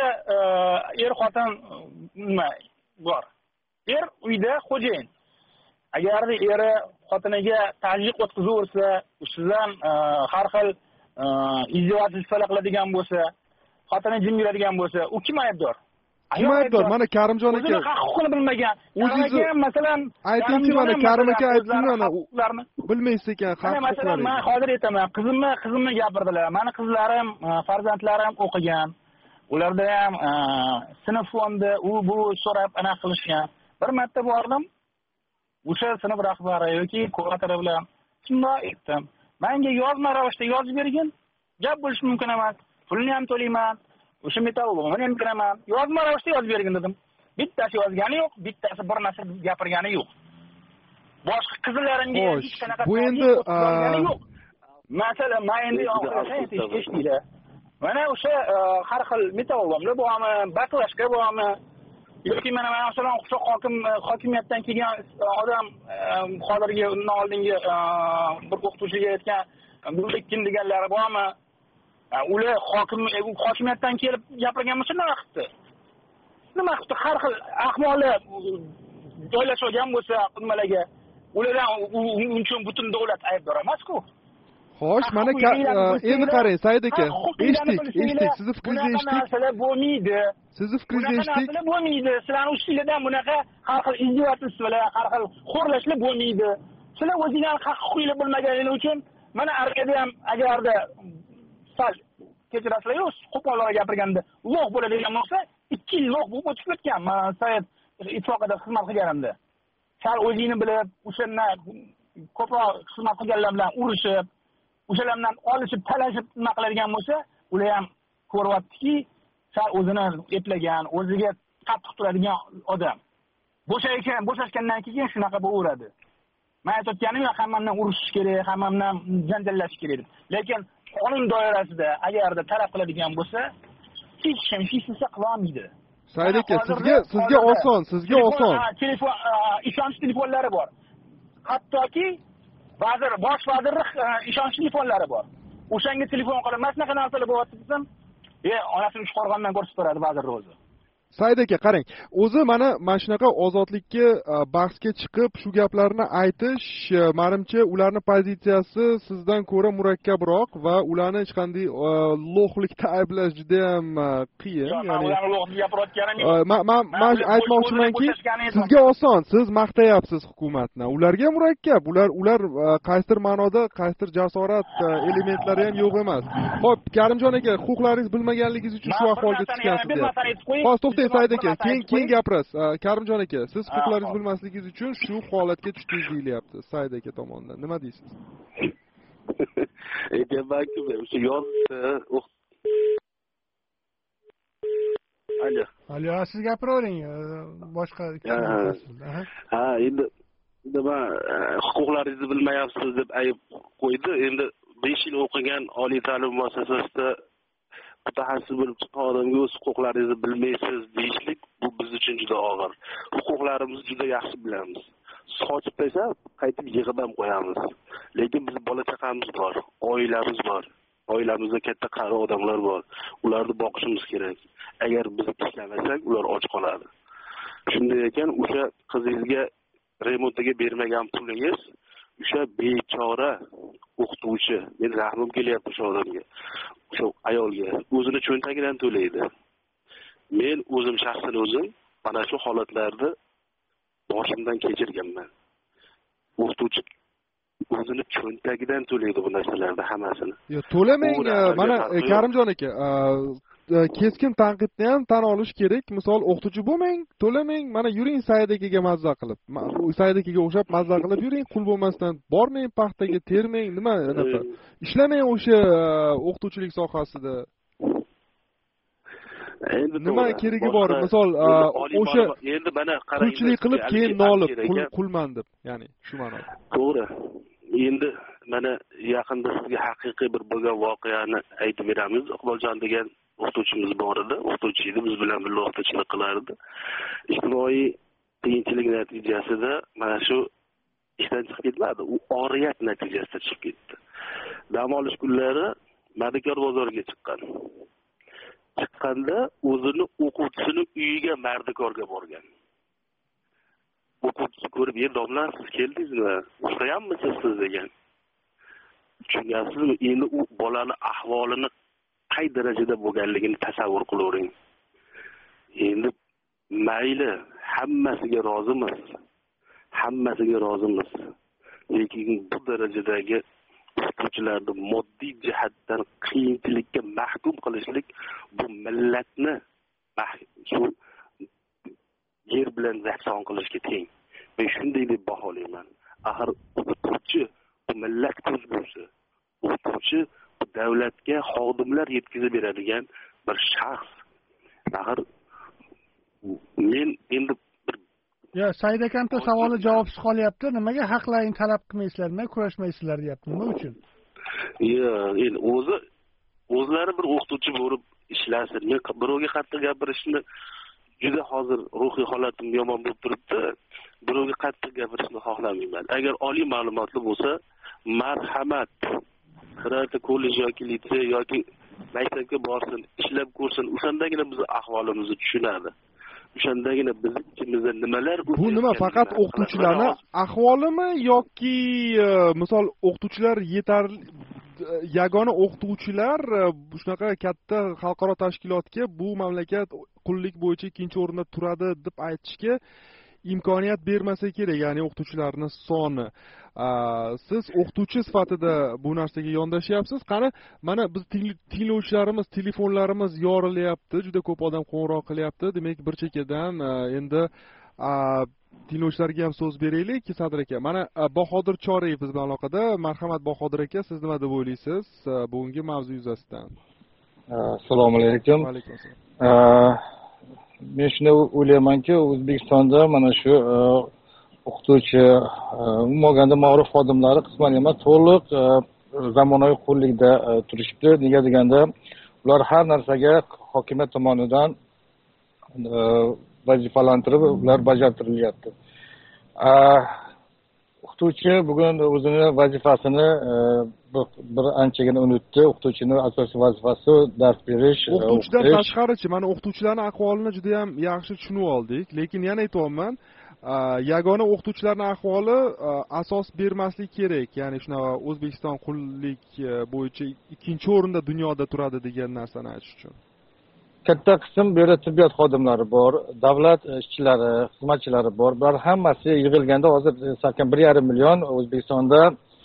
xotin nima bor? Uyda xo'jayin. Agarda eri xotiniga tajriq o'tkazaversa, ustidan har xil izdivojlik qiladigan bo'lsa, xotini jim yuradigan bo'lsa, u kim aybdor? Kim aybdor? Mana Karimjon aka huquqini bilmagan. O'zingiz masalan, aytingchi, mana Karim aka aytsin, mana bilmaysiz ekan haq. Masalan, men hozir aytaman, qizimni gapirdilar. Meni qizlarim, farzandlarim o'qigan. Ularda ham sinf fondi, u bu so'rab ana qilishgan. Bir marta bordim. O'sha sinf rahbari yoki kuratori bilan shunday aytdim. Menga yozma ravishda yozib bergin. Gap bo'lishi mumkin emas. Pulni ham to'layman. O'sha metallog'ini ham kiraman. Yozma ravishda yozib bergin dedim. Bittasi yozgani yo'q, bittasi bir narsa gapirgani yo'q. Boshqa qizlarimga hech qanaqa bu endi yo'q. Masalan, men endi eshitdi. Mana o'sha har xil metallog'lar bormi, baklashga bormi? Yoki mana masalan, hokimiyatdan kelgan odam hozirgi undan oldingi bir o'qituvchiga aytgan "Gullikkin" deganlari bormi? Ular hokimiyatdan kelib gapirgan bo'lsa nima qildi? Nima qildi? har xil ahvoli joylashgan bo'lsa nimalarga ulardan uchun butun davlat aybdor emas-ku. Xo'sh, mana endi qarang, Said aka, eshitdik, sizni fikringizni eshitdik. Narsalar bo'lmaydi. Sizni fikringizni eshitdik. Narsalar bo'lmaydi. Sizlarning ustingizdan bunaqa har xil izdivotlar, har xil xo'rlashlar bo'lmaydi. Sizlar o'zingizning haq-huquqingizni bilmaganingiz uchun mana arkada ham agarda sal kechirasizlar-yu, qo'polroq gapirganda loq bo'ladigan bo'lsa, 2 yil loq bo'lib o'tib ketgan. Men Sovet ittifoqida xizmat qilganimda. Sal o'zingni bilib, o'shandan ko'proq xizmat qilganlar bilan urushib, o'shalardan olishib, talashib nima qiladigan bo'lsa, ular ham ko'ryaptiki, sal o'zini eplagan, o'ziga qattiq turadigan odam. Bo'shashgandan keyin shunaqa bo'laveradi. Men aytayotganim hammamdan urushish kerak, hammamdan janjallash kerak. Lekin qonun doirasida agarda talab qiladigan bo'lsa, hech kim qila olmaydi. Said aka, sizga oson. Telefon, ishonch telefonlari bor. Hattoki bosh vazirlik ishonch telefonlari bor. O'shanga telefon qilib, "Mana shunaqa narsalar bo'lyapti" desam, onasini Uchqo'rg'ondan ko'rsatib beradi vazirlik o'zi. Said aka, qarang, o'zi mana shunaqa ozodlikka bahsga chiqib, shu gaplarni aytish, menimcha ularning pozitsiyasi sizdan ko'ra murakkabroq va ularni hech qanday lo'qlikda ayblash juda ham qiyin. Ya'ni ularni lo'qlikda gapirayotganim yo'q. Men aytmoqchimanki, sizga oson, siz maqtayapsiz hukumatni. Ularga murakkab, ular qaysidir ma'noda, qaysidir jasorat elementlari ham yo'q emas. Xo'p, Karimjon aka, huquqlaringiz bilmaganligingiz uchun shu ahvolga tushgansiz. Hozir to'xtang Said aka, keyin gapirasiz. Karimjon aka, siz huquqlaringiz bilmasligingiz uchun shu holatga tushdingiz deyilyapti Said aka tomonidan. Nima deysiz? Demakki, o'sha Alo, siz gapiravering, boshqa endi nima huquqlaringizni bilmayapsiz deb ayb qo'ydi. Endi 5 yil o'qigan oliy ta'lim muassasasida mutaxassis bo'lib chiqqan odamga o'z huquqlaringizni bilmaysiz deyishlik bu biz uchun juda og'ir. Huquqlarimizni juda yaxshi bilamiz. Sochib desa qaytib yig'ib ham qo'yamiz. Lekin biz bola chaqamiz bor, oilamiz bor. Oilamizda katta qari odamlar bor. Ularni boqishimiz kerak. Agar biz ishlamasak, ular och qoladi. Shunday ekan, o'sha qizingizga remontiga bermagan pulingiz o'sha bechora o'qituvchi, men rahmim kelyapti o'sha odamga. O'sha ayolga o'zini cho'ntagidan to'laydi. Men o'zim shaxsan mana shu holatlarda boshimdan kechirganman. O'qituvchi o'zini cho'ntagidan to'laydi bu narsalarni hammasini. Yo, to'lamang, mana Karimjon aka, keskin tanqidni ham tan olish kerak. Misol, o'qituvchi bo'lmang, to'lamang, mana yuring Said akaga mazza qilib. Said akaga o'xshab mazza qilib yuring, qul bo'lmasdan bormang paxtaga, termang, nima unaqa. Ishlamang o'sha o'qituvchilik sohasida. Endi nima keragi bor? Misol, o'sha endi mana qarang, qulchilik qilib keyin nolib, qulman deb, ya'ni shu ma'noda. To'g'ri. Endi mana yaqinda sizga haqiqiy bir bo'lgan voqeani aytib beramiz. Iqboljon degan o'qituvchimiz bor edi. O'qituvchi edi, biz bilan birga o'qituvchilik qilardi. Ijtimoiy qiyinchilik natijasida mana shu ishdan chiqib ketmadi. U oriyat natijasida chiqib ketdi. Dam olish kunlari Madikor bozoriga chiqqan. Chiqqanda o'zini o'quvchisini uyiga Mardikorga borgan. O'quvchisi ko'rib, "Domla, siz keldingizmi? Uxlayapmisiz siz?" degan. Tushunasizmi? Endi u bolani ahvolini qay darajada bo'lganligini tasavvur qilavering. Endi mayli, hammasiga rozimiz. Lekin bu darajadagi o'qituvchilarni moddiy jihatdan qiyinchilikka mahkum qilishlik bu millatni shu yer bilan zakson qilishga teng. Men shunday deb baholayman. Axir o'qituvchi bu millat ko'zgusi. O'qituvchi bu davlatga xodimlar yetkazib beradigan bir shaxs. Axir men endi Said akamning savoli javobsiz qolyapti. Nimaga haqlaringni talab qilmaysizlar, nimaga kurashmaysizlar deyapti. Nima uchun? Endi o'zlari bir o'qituvchi bo'lib ishlasin. Men birovga qattiq gapirishni juda hozir ruhiy holatim yomon bo'lib turibdi. Birovga qattiq gapirishni xohlamayman. Agar oliy ma'lumotli bo'lsa, marhamat, birorta kollej yoki litsey yoki maktabga borsin, ishlab ko'rsin, o'shandagina biz ahvolimizni tushunadi. o'shandagina biz ichimizda nimalar bu nima faqat o'qituvchilarni ahvolimi yoki misol o'qituvchilar yetarli yagona o'qituvchilar shunaqa katta xalqaro tashkilotga bu mamlakat qullik bo'yicha ikkinchi o'rinda turadi deb aytishga imkoniyat bermasa kerak, ya'ni o'qituvchilarning soni. Siz o'qituvchi sifatida bu narsaga yondashyapsiz. Qani, mana biz tinglovchilarimiz, telefonlarimiz yorilyapti, juda ko'p odam qo'ng'iroq qilyapti. Demak, bir chekkadan endi tinglovchilarga ham so'z beraylik. Sadir aka, mana Bahodir Choriyev biz bilan aloqada. Marhamat Bahodir aka, siz nima deb o'ylaysiz bugungi mavzu yuzasidan? Assalomu alaykum. Va alaykum assalom. Men shuni o'ylaymanki, O'zbekistonda mana shu o'qituvchi, umuman ma'ruf xodimlari qisman emas, to'liq zamonaviy qullikda turishibdi. Nega deganda, ular har narsaga hokimiyat tomonidan vazifalantirib, ular bajartirilyapti. O'qituvchi bugun o'zini vazifasini bir anchagina unutdi. O'qituvchining asosiy vazifasi dars berish. O'qituvchidan tashqarichi, mana o'qituvchilarning ahvolini juda ham yaxshi tushunib oldik, lekin yana aytayapman, yagona o'qituvchilarning ahvoli asos bermaslik kerak. Ya'ni shunaqa O'zbekiston qullik bo'yicha ikkinchi o'rinda dunyoda turadi degan narsani aytish uchun. Katta qism bu yerda tibbiyot xodimlari bor, davlat ishchilari, xizmatchilari bor. Bular hammasi yig'ilganda hozir 1,5 million O'zbekistonda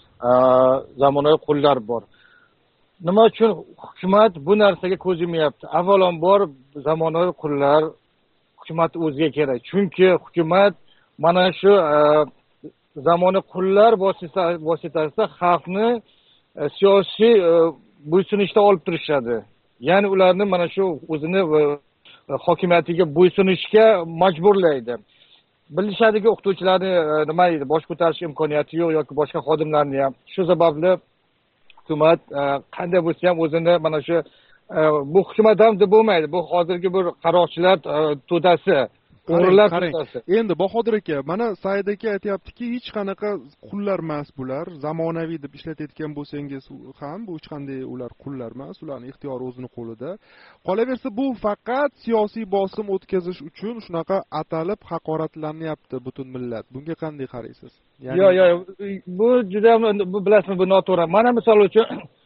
zamonaviy qullar bor. Nima uchun hukumat bu narsaga ko'z yumayapti? Avvalambor zamonaviy qullar hukumat o'ziga kerak. Chunki hukumat mana shu zamonaviy qullar vositasida xalqni siyosiy bo'ysunishda olib turishadi. Ya'ni ularni mana shu o'zini hokimiyatiga bo'ysunishga majburlaydi. Bilishadiki, o'qituvchilarni nima edi, bosh ko'tarish imkoniyati yo'q yoki boshqa xodimlarni ham. Shu sababli hukumat qanday bo'lsa ham o'zini mana shu bu hukumat ham deb bo'lmaydi. Bu hozirgi bir qaroqchilar to'dasi. Qarang, endi Bahodir aka, mana Said aka aytayaptiki, hech qanaqa qullar emas bular, zamonaviy deb ishlatayotgan bo'lsangiz ham bu hech qanday ular qullar emas, ularning ixtiyori o'zini qo'lida. Qolaversa, bu faqat siyosiy bosim o'tkazish uchun shunaqa atalib haqoratlanyapti butun millat. Bunga qanday qaraysiz? Yo'q, bu juda bu bilasizmi, bu noto'g'ri. Mana misol uchun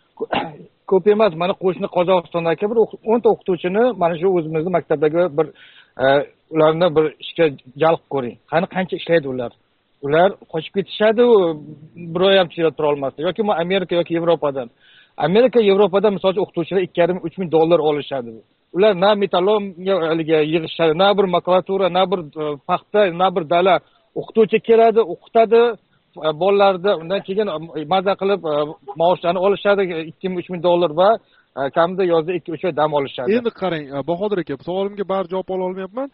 ko'p emas, mana qo'shni Qozog'istondagi bir 10 ta o'qituvchini mana shu o'zimizning maktabdagi bir ularni bir ishga jalb ko'ring. Qancha ishlaydi ular? Ular qochib ketishadi, birov ham tura olmasdi. Yoki Amerika yoki Yevropadan. Amerika, Yevropada misol o'qituvchilar 2,5-3 ming dollar olishadi. Ular na metallolga yig'ishadi, na bir makulatura, na bir paxta, na bir dala. O'qituvchi keladi, o'qitadi bolalarni, undan keyin maza qilib maoshlarini olishadi 2,5 ming dollar va kamida yozda 2-3 oy dam olishadi. Endi qarang, Bahodir aka, savolimga bari javob ola olmayapman.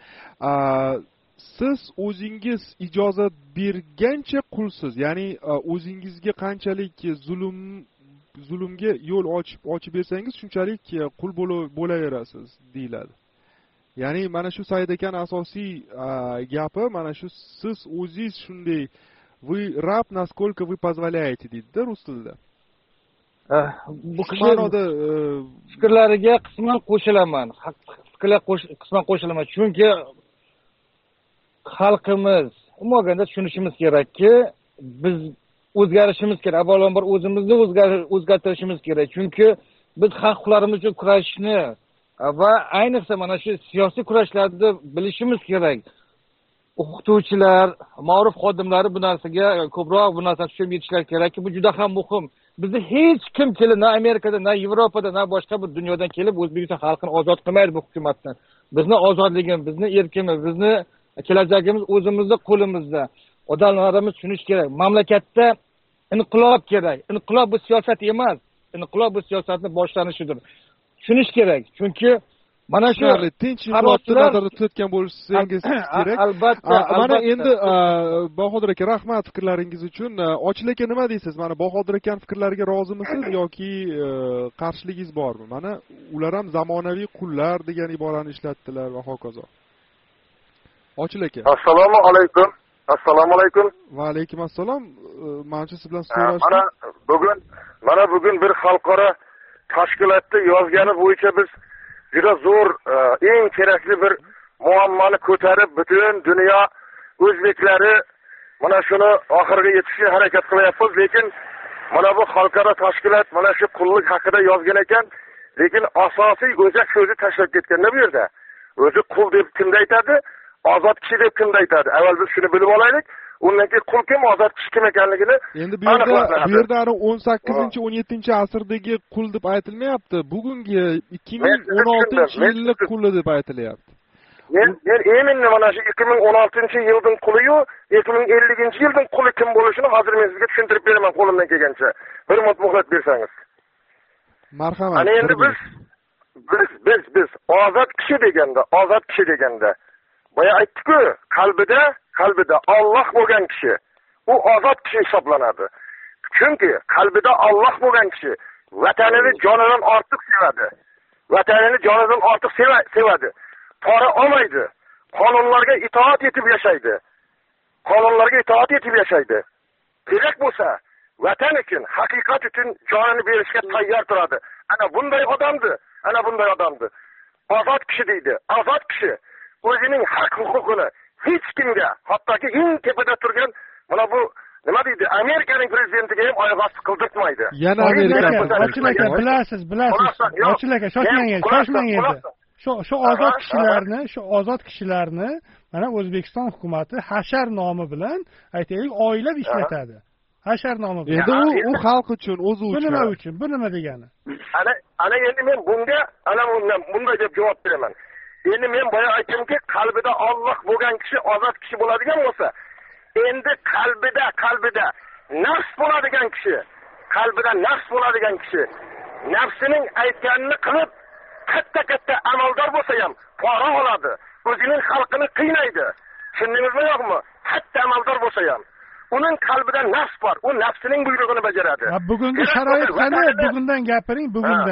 Siz o'zingiz ijozat bergancha qulsiz, ya'ni o'zingizga qanchalik zulmga yo'l ochib bersangiz, shunchalik qul bo'laverasiz deyiladi. Ya'ni mana shu Said akaning asosiy gapi mana shu, siz o'zingiz shunday вы раб, насколько вы позволяете deydi-da rus tilida. Bu fikrlariga qisman qo'shilaman. Qisman qo'shilaman. Chunki xalqimiz umuman tushunishimiz kerakki, biz o'zgarishimiz kerak. Avvalambor o'zimizni o'zgartirishimiz kerak. Chunki biz haq-huquqlarimiz uchun kurashishni va ayniqsa mana shu siyosiy kurashlarni bilishimiz kerak. O'qituvchilar, ma'ruf xodimlari bu narsaga ko'proq bu narsani tushunib yetishlari kerakki, bu juda ham muhim. Bizni hech kim kelib, na Amerikada, na Yevropada, na boshqa bir dunyodan kelib O'zbekiston xalqini ozod qilmaydi bu hukumatdan. Bizni ozodligimiz, bizni erkimiz, bizni kelajagimiz o'zimizning qo'limizda. Odamlarimiz tushunish kerak. Mamlakatda inqilob kerak. Inqilob bu siyosat emas. Inqilob bu siyosatning boshlanishidir. Tushunish kerak. Chunki mana shu tinch inqilobni nazarda tutayotgan bo'lishingiz kerak. Albatta. Mana endi Bahodir aka, rahmat fikrlaringiz uchun. Ochil aka, nima deysiz? Mana Bahodir akaning fikrlariga rozimisiz yoki qarshiligingiz bormi? Mana ular ham zamonaviy qullar degan iborani ishlatdilar va hokazo. Ochil aka. Assalomu alaykum. Assalomu alaykum. Va alaykum assalom. Menimcha siz bilan so'rashdim. Mana bugun bir xalqaro tashkilotda yozgani bo'yicha biz juda zo'r, eng kerakli bir muammoni ko'tarib butun dunyo o'zbeklari mana shuni oxiriga yetishga harakat qilyapmiz, lekin mana bu xalqaro tashkilot mana shu qullik haqida yozgan ekan, lekin asosiy o'zak so'zi tashlab ketganda bu yerda. O'zi qul deb kimda aytadi, ozod kishi deb kimda aytadi? Avval biz shuni bilib olaylik. Undan keyin qul kim, ozod kishi kim ekanligini endi bu yerda 18-17 asrdagi qul deb aytilmayapti. Bugungi 2016-yillik qul deb aytilyapti. Men eminman mana shu 2016-yilning quliyu 2050-yilning quli kim bo'lishini hozir men sizga tushuntirib beraman qo'limdan kelgancha. Bir minut muhlat bersangiz. Marhamat. Ana endi biz ozod kishi deganda boya aytdik-ku, qalbida Alloh bo'lgan kishi, u ozod kishi hisoblanadi. Chunki qalbida Alloh bo'lgan kishi vatanini jonidan ortiq sevadi. Pora olmaydi. Qonunlarga itoat etib yashaydi. Kerak bo'lsa, vatan uchun, haqiqat uchun jonini berishga tayyor turadi. Ana bunday odamdi. Ozod kishi deydi. Ozod kishi o'zining haq huquqini hech kimga, hattoki eng tepada turgan mana bu nima deydi, Amerikaning prezidentiga ham oyoq osti qildirmaydi. Yana Amerika. Bilasiz. Ochilaka, shoshmang endi. Shu ozod kishilarni mana O'zbekiston hukumatı hashar nomi bilan aytaylik oylab ishlatadi. Hashar nomi bilan. Endi u xalq uchun, o'zi uchun. Bu nima degani? Ana endi men bunday deb javob beraman. Endi men boya aytdimki, qalbida Alloh bo'lgan kishi ozod kishi bo'ladigan bo'lsa, endi qalbida nafs bo'ladigan kishi, nafsining aytganini qilib katta amaldor bo'lsa ham pora oladi. O'zining xalqini qiynaydi. Tushundingizmi yo'qmi? Katta amaldor bo'lsa ham uning qalbida nafs bor. U nafsining buyrug'ini bajaradi. Bugungi sharoit qanday? Bugundan gapiring.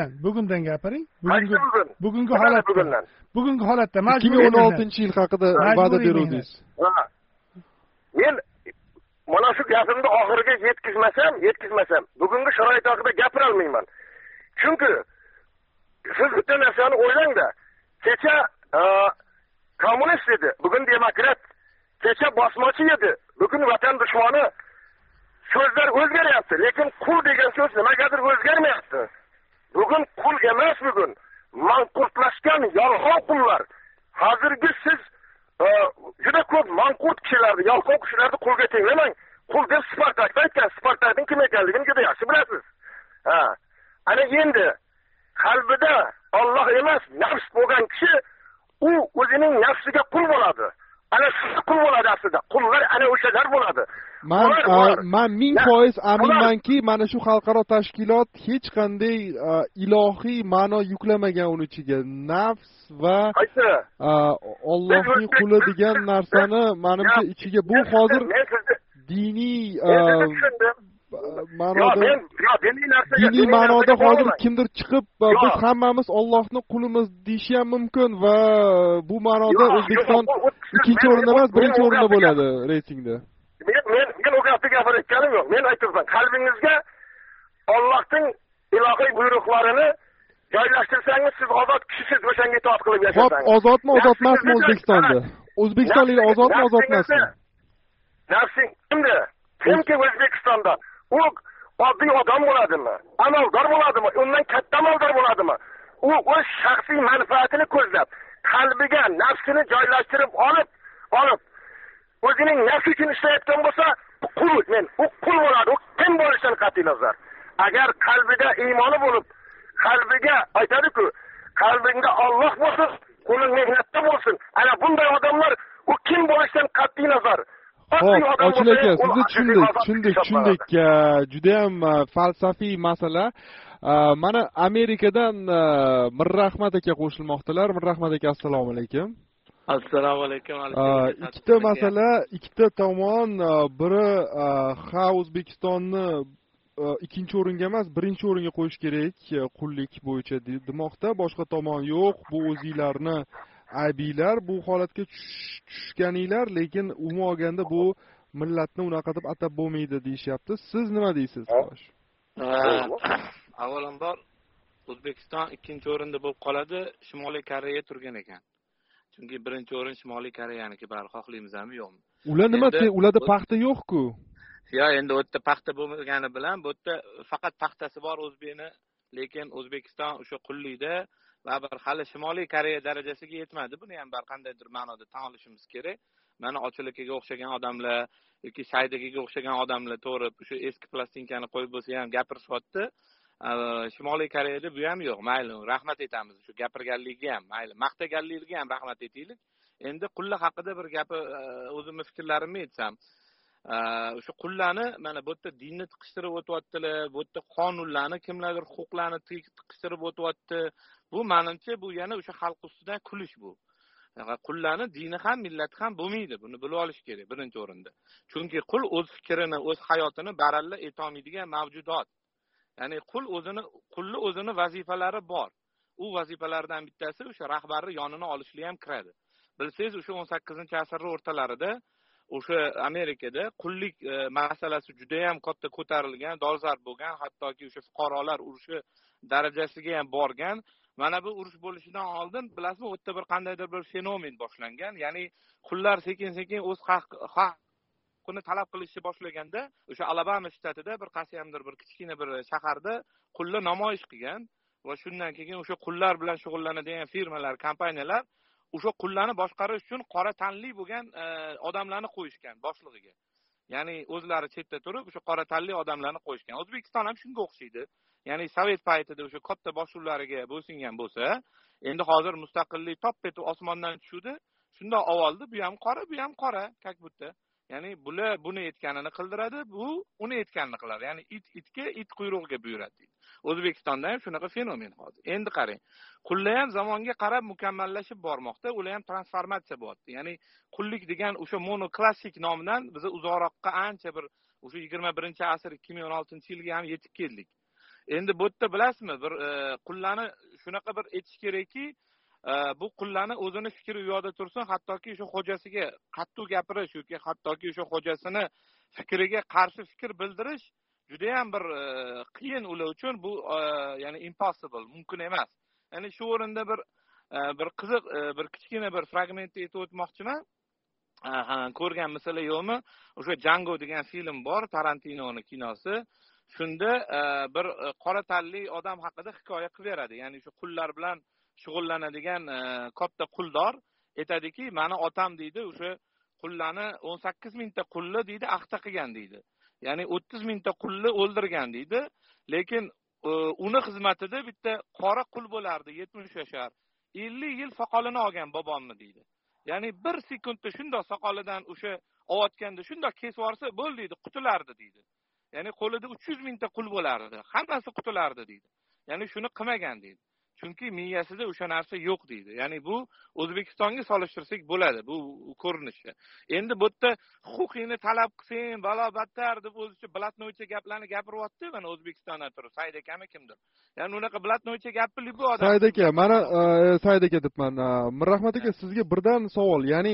Bugungi holatda 2016-yil haqida va'da beruvdingiz. Men mana shu gapimni oxiriga yetkazmasam, bugungi sharoit haqida gapira olmayman. Chunki siz bitta narsani o'ylang-da. Kecha kommunist edi, bugun demokrat. Kecha bosmachi edi, bugun vatan dushmani. So'zlar o'zgaryapti, lekin qul degan so'z nimagadir o'zgarmayapti. Bugun qul emas, bugun manqurtlashgan yolg'on qullar. Hozirgi siz juda ko'p manqurt kishilarni, yolg'on kishilarni qulga tenglamang. Qul deb Spartak aytgan, Spartakning kim ekanligini juda yaxshi bilasiz. Ana endi qalbida Alloh emas, nafs bo'lgan kishi u o'zining nafsiga qul bo'ladi. Ana shu qul bo'ladi aslida. Qullar ana o'shalar bo'ladi. Men 1000% aminmanki, mana shu xalqaro tashkilot hech qanday ilohiy ma'no yuklamagan uni ichiga. Nafs va Allohning quli degan narsani menimcha ichiga bu hozir diniy ma'noda hozir kimdir chiqib biz hammamiz Allohning qulimiz deyishi ham mumkin va bu ma'noda O'zbekiston 2-o'rinda emas, 1-o'rinda bo'ladi reytingda. Men o gapni gapirayotganim yo'q. Men aytibman, qalbingizga Allohning ilohiy buyruqlarini joylashtirsangiz, siz ozod kishisiz, o'shanga itoat qilib yashaysiz. Ozodmi, ozod emasmi O'zbekistonda? O'zbekistonliklar ozodmi, ozod emasmi? Nafsing kimki O'zbekistonda u oddiy odam bo'ladimi? Amaldor bo'ladimi? Undan katta amaldor bo'ladimi? U o'z shaxsiy manfaatini ko'zlab, qalbiga nafsini joylashtirib olib o'zining nafsi uchun ishlayotgan bo'lsa, u qul bo'ladi. U kim bo'lishidan qat'iy nazar. Agar qalbida iymoni bo'lib, qalbiga aytadi-ku, qalbingda Alloh bo'lsin, qo'ling mehnatda bo'lsin. Ana bunday odamlar u kim bo'lishidan qat'iy nazar. Ochil aka, sizni tushundik. Juda ham falsafiy masala. Mana Amerikadan Mirrahmat aka qo'shilmoqdalar. Mirrahmat aka, assalomu alaykum. Assalomu alaykum. Ikkita masala, ikkita tomon, biri O'zbekistonni 2-o'ringa emas, 1-o'ringa qo'yish kerak qullik bo'yicha demoqda. Boshqa tomon yo'q, bu o'zinglarni aybiylar, bu holatga tushganinglar, lekin umuman olganda bu millatni unaqa deb atab bo'lmaydi deyishyapti. Siz nima deysiz, xo'sh? Avvalambor O'zbekiston 2-o'rinda bo'lib qoladi, Shimoliy Koreya turgan ekan. chunki birinchi o'rin Shimoliy Koreyaniki, baribir xohlaymizmi yo'qmi? Ular nima, ularda paxta yo'q-ku. Endi u yerda paxta bo'lmagani bilan bu yerda faqat paxtasi bor o'zbekni, lekin O'zbekiston o'sha qullikda va bir hali Shimoliy Koreya darajasiga yetmadi. Buni ham bir qandaydir ma'noda tan olishimiz kerak. Mana Ochilakaga o'xshagan odamlar yoki Saidakaga o'xshagan odamlar to'g'ri o'sha eski plastinkani qo'yib bo'lsa ham gapirishyapti. Shimoliy Koreyada bu ham yo'q. Mayli, rahmat aytamiz. Shu gapirganligiga ham, mayli, maqtaganligiga ham rahmat aytaylik. Endi qullar haqida bir gapi o'zimning fikrlarimni aytsam, o'sha qullarni mana bu yerda dinni tiqishtirib o'tyaptilar, bu yerda qonunlarni, kimlardir huquqlarni tiqishtirib o'tyapti. Bu menimcha bu yana o'sha xalq ustidan kulish bu. Qullarni dini ham, millati ham bo'lmaydi. Buni bilib olish kerak birinchi o'rinda. Chunki qul o'z fikrini, o'z hayotini baralla aytolmaydigan mavjudot. Ya'ni qulni o'zini vazifalari bor. U vazifalardan bittasi o'sha rahbarni yonini olishli ham kiradi. Bilsangiz, o'sha 18-asr o'rtalarida o'sha Amerikada qullik masalasi juda ham katta ko'tarilgan, dolzarb bo'lgan, hattoki o'sha fuqarolar urushi darajasiga ham borgan. Mana bu urush bo'lishidan oldin bilasizmi, u yerda bir qandaydir bir fenomen boshlangan. Ya'ni qullar sekin-sekin o'z haqini talab qilishni boshlaganda, o'sha Alabama shtatida bir qasamdir bir kichkina bir shaharda qullar namoyish qilgan va shundan keyin o'sha qullar bilan shug'ullanadigan firmalar, kompaniyalar o'sha qullarni boshqarish uchun qora tanli bo'lgan odamlarni qo'yishgan boshlig'iga. Ya'ni o'zlari chetda turib, o'sha qora tanli odamlarni qo'yishgan. O'zbekiston ham shunga o'xshaydi. Ya'ni Sovet paytida o'sha katta boshliqlariga bo'ysungan bo'lsa, endi hozir mustaqillik top-petib osmondan tushdi. Shunda avvalda bu ham qora, как будто. Ya'ni bular buni aytganini qildiradi, bu uni aytganini qiladi. Ya'ni itga it quyrug'iga buyuradi deydi. O'zbekistonda ham shunaqa fenomen hozir. Endi qarang. Qullar ham zamonga qarab mukammallashib bormoqda, ular ham transformatsiya bo'lyapti. Ya'ni qullik degan o'sha monoklassik nomdan biz uzoqroqqa ancha bir o'sha 21-asr 2016-yilga ham yetib keldik. Endi bu yerda bilasizmi, bir qullarni shunaqa bir aytish kerakki, bu qullarni o'zini fikri u yoqda tursin, hattoki o'sha xo'jasiga qattiq gapirish yoki hattoki o'sha xo'jasini fikriga qarshi fikr bildirish juda ham bir qiyin ular uchun. Bu ya'ni impossible, mumkin emas. Ya'ni shu o'rinda bir qiziq bir kichkina bir fragmentni aytib o'tmoqchiman. Ko'rganmisizlar yo'qmi? O'sha Django degan film bor, Tarantinoning kinosi. Shunda bir qora tanli odam haqida hikoya qilib beradi. Ya'ni shu qullar bilan shug'ullanadigan katta quldor aytadiki, meni otam deydi, o'sha qullarni 18 mingta qulli deydi, ahta qilgan deydi. Ya'ni 30 mingta qulli o'ldirgan deydi, lekin uni xizmatida bitta qora qul bo'lardi, 70 yashar. 50 yil soqolini olgan bobomni deydi. Ya'ni 1 sekundda shundoq soqolidan o'sha ovatganda shundoq kesib yuborsa bo'ldi deydi, qutulardi deydi. Ya'ni qo'lida 300 mingta qul bo'lardi, hammasi qutulardi deydi. Ya'ni shuni qilmagan deydi. Chunki miyasida o'sha narsa yo'q deydi. Ya'ni bu O'zbekistonga solishtirsak bo'ladi bu ko'rinishda. Endi bu yerda huquqingni talab qilsang, balo-battar deb o'zicha blatnoycha gaplarni gapiryapti, mana O'zbekistondan turib. Said akami kimdir? Ya'ni unaqa blatnoycha gapli bu odam. Said aka, mana Said aka debman. Mirrahmat aka, sizga birdan savol. Ya'ni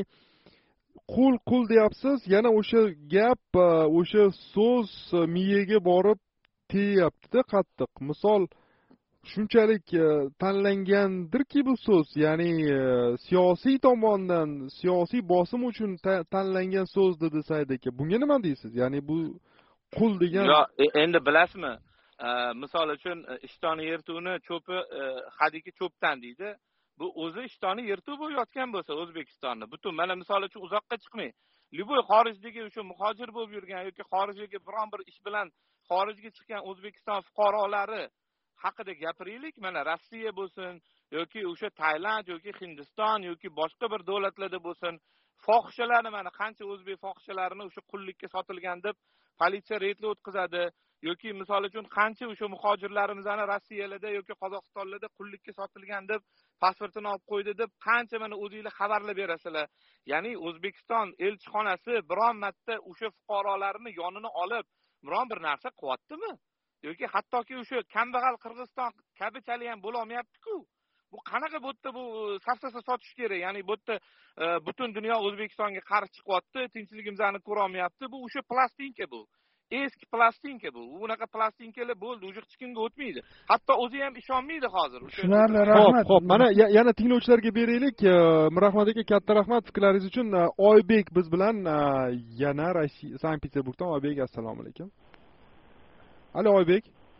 qul deyapsiz, yana o'sha gap, o'sha so'z miyaga borib teyapti-da qattiq. Misol shunchalik tanlangandirki bu so'z, ya'ni siyosiy tomondan, siyosiy bosim uchun tanlangan so'z dedi Said aka. Bunga nima deysiz? Ya'ni bu qul degan. Yo'q, endi bilasizmi? Misol uchun ishtoni yirtuvni cho'pi hadiki cho'pdan deydi. Bu o'zi ishtoni yirtuv bo'layotgan bo'lsa O'zbekistonni, butun mana misol uchun uzoqqa chiqmay, Liboy xorijdagi o'sha muhojir bo'lib yurgan yoki xorijga biron bir ish bilan xorijga chiqqan O'zbekiston fuqarolari haqida gapiraylik. Mana Rossiya bo'lsin yoki o'sha Tailand yoki Hindiston yoki boshqa bir davlatlarda bo'lsin, fohishalarni mana qancha o'zbek fohishalarini o'sha qullikka sotilgan deb politsiya reydlar o'tkazadi. Yoki misol uchun qancha o'sha muhojirlarimizni Rossiyalarda yoki Qozog'istonlarda qullikka sotilgan deb pasportini olib qo'ydi deb qancha mana o'zingizlar xabarlar berasizlar. Ya'ni O'zbekiston elchixonasi biron marta o'sha fuqarolarni yonini olib biron bir narsa qilyaptimi? Yoki hattoki o'sha kambag'al Qirg'iziston kabichali ham bo'la olmayapti-ku. Bu qanaqa bu yerda bu safsata sotish kerak? Ya'ni bu yerda butun dunyo O'zbekistonga qarshi chiqyapti, tinchligimizni ko'ra olmayapti. Bu o'sha plastinka bu. eski plastinka bu. Unaqa plastinkalar bo'ldi, уже hech kimga o'tmaydi. Hatto o'zi ham ishonmaydi hozir. Tushunarli, rahmat. Xo'p, mana yana tinglovchilarga beraylik. Mirahmat aka, katta rahmat fikrlaringiz uchun. Oybek biz bilan yana Rossiya, Sankt-Peterburgdan. Oybek, assalomu alaykum. Alo Oybek.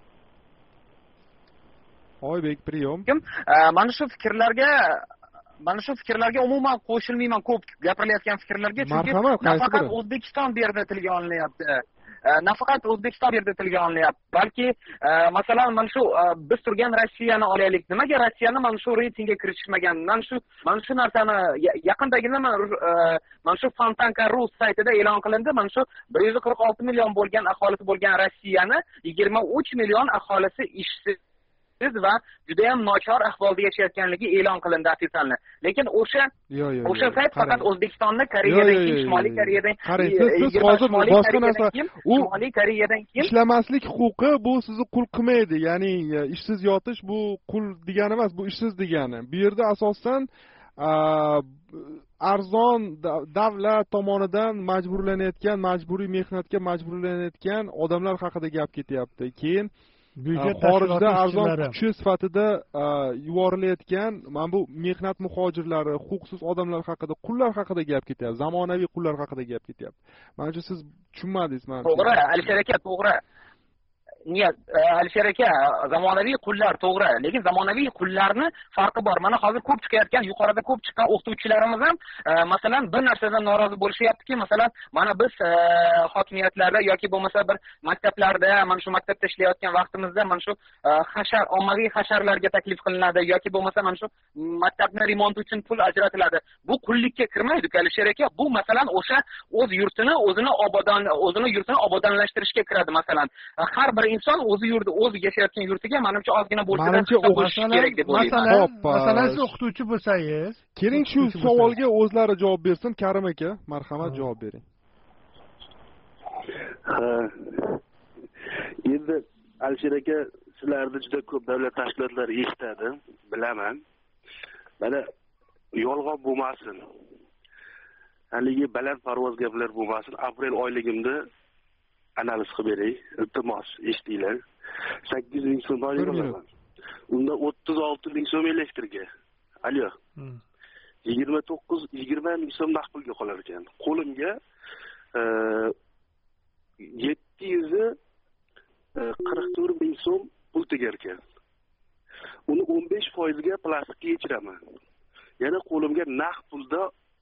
Oybek, priyom. Mana shu fikrlarga umuman qo'shilmayman, ko'p gapirilayotgan fikrlarga, chunki nafaqat O'zbekiston bu yerda tilga olinyapti. Nafaqat O'zbekiston bu yerda tilga olinyapti, balki masalan mana shu biz turgan Rossiyani olaylik. Nimaga Rossiyani mana shu reytingga kiritishmagan? Mana shu narsani yaqindagina mana shu Fontanka.ru saytida e'lon qilindi. Mana shu 146 million bo'lgan aholisi bo'lgan Rossiyani 23 million aholisi ishsiz va juda ham nochor ahvolda yashayotganligi e'lon qilindi ofitsialni. Lekin o'sha sayt faqat O'zbekistonni, Koreyadan keyin, Shimoliy Koreyadan, siz hozir boshqa narsa, Shimoliy Koreyadan keyin ishlamaslik huquqi bu sizni qul qilmaydi. Ya'ni ishsiz yotish bu qul degani emas, bu ishsiz degani. Bu yerda asosan arzon davlat tomonidan majburiy mehnatga majburlanayotgan odamlar haqida gap ketyapti. Keyin xorijda arzon kuchi sifatida yuborilayotgan mana bu mehnat muhojirlari, huquqsiz odamlar haqida, qullar haqida gap ketyapti. Zamonaviy qullar haqida gap ketyapti. Menimcha siz tushunmadingiz mana. To'g'ri, Alisher aka, to'g'ri. Niyat, Alisher aka, zamonaviy qullar to'g'ri, lekin zamonaviy qullarni farqi bor. Mana hozir ko'p chiqayotgan, yuqorida ko'p chiqqan o'qituvchilarimiz ham masalan bir narsadan norozi bo'lishyaptiki, masalan, mana biz hokimiyatlarda yoki bo'lmasa bir maktablarda, mana shu maktabda ishlayotgan vaqtimizda mana shu ommaviy hasharlarga taklif qilinadi yoki bo'lmasa mana shu maktabni remonti uchun pul ajratiladi. Bu qullikka kirmaydi, Alisher aka. Bu masalan o'sha o'z yurtini, o'zini yurtini obodonlashtirishga kiradi masalan. Har bir inson o'zi yashayotgan yurtiga menimcha ozgina bo'lsa-da bo'lishi kerak deb o'ylayman. Masalan, siz o'qituvchi bo'lsangiz, keling shu savolga o'zlari javob bersin. Karim aka, marhamat javob bering. Endi Alisher aka, sizlarni juda ko'p davlat tashkilotlari eshitadi, bilaman. Mana yolg'on bo'lmasin. Haligi baland parvoz gaplar bo'lmasin. Aprel oyligimda analiz qilib beray, iltimos, eshitinglar. 8 ming so'm oylik olaman. Unda 36 ming so'm elektrga. Alyo. 20 ming so'm naqd pulga qolar ekan. Qo'limga 744 ming so'm pul tegar ekan. Uni 15% ga plastikka yechiraman. Yana qo'limga naqd pulda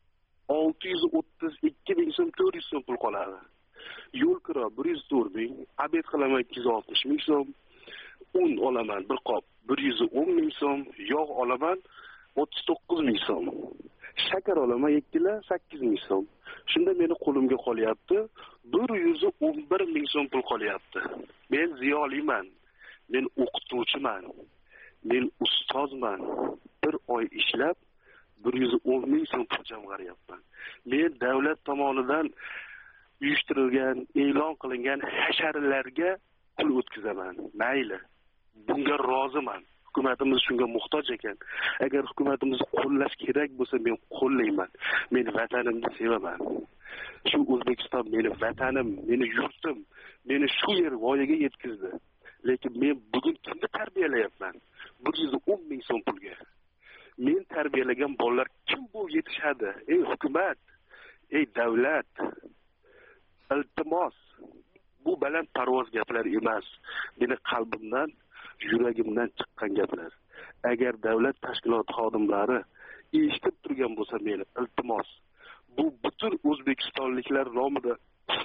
632 ming so'm, 400 so'm pul qoladi. Yo'l kira 104 ming, obed qilaman 260 ming so'm, un olaman bir qop 110 ming so'm, yog' olaman 39 ming so'm. Shakar olaman 2 kilo 8 ming so'm. Shunda meni qo'limga qolyapti 111 ming so'm pul qolyapti. Men ziyoliman. Men o'qituvchiman. Men ustozman. Bir oy ishlab 110 ming so'm pul jamg'aryapman. Men davlat tomonidan uyushtirilgan, e'lon qilingan hasharlarga pul o'tkazaman. Mayli. Bunga roziman. Hukumatimiz shunga muhtoj ekan. Agar hukumatimiz qo'llash kerak bo'lsa, men qo'llayman. Men vatanimni sevaman. Shu O'zbekiston meni vatanim, meni yurtim, meni shu yer voyaga yetkazdi. Lekin men bugun kimni tarbiyalayapman? 110 ming so'm pulga. Men tarbiyalagan bolalar kim bu yetishadi? Ey hukumat, ey davlat, iltimos, bu baland parvoz gaplar emas. Meni qalbimdan, yuragimdan chiqqan gaplar. Agar davlat tashkiloti xodimlari eshitib turgan bo'lsa meni, iltimos, bu butun o'zbekistonliklar nomidan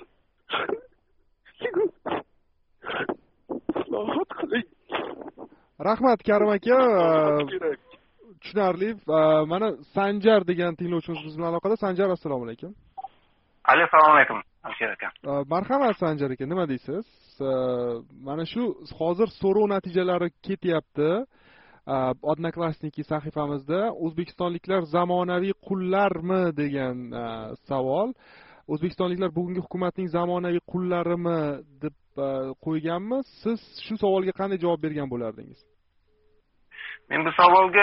islohot qiling. Rahmat Karim aka. Tushunarli. Mana Sanjar degan tinglovchimiz biz bilan aloqada. Sanjar, assalomu alaykum. Assalomu alaykum, Alisher aka. Marhamat Sanjar aka, nima deysiz? Mana shu hozir so'rov natijalari ketyapti. Odnoklassniki sahifamizda o'zbekistonliklar zamonaviy qullarmi degan savol. O'zbekistonliklar bugungi hukumatning zamonaviy qullarimi deb qo'yganmiz. Siz shu savolga qanday javob bergan bo'lardingiz? Men bu savolga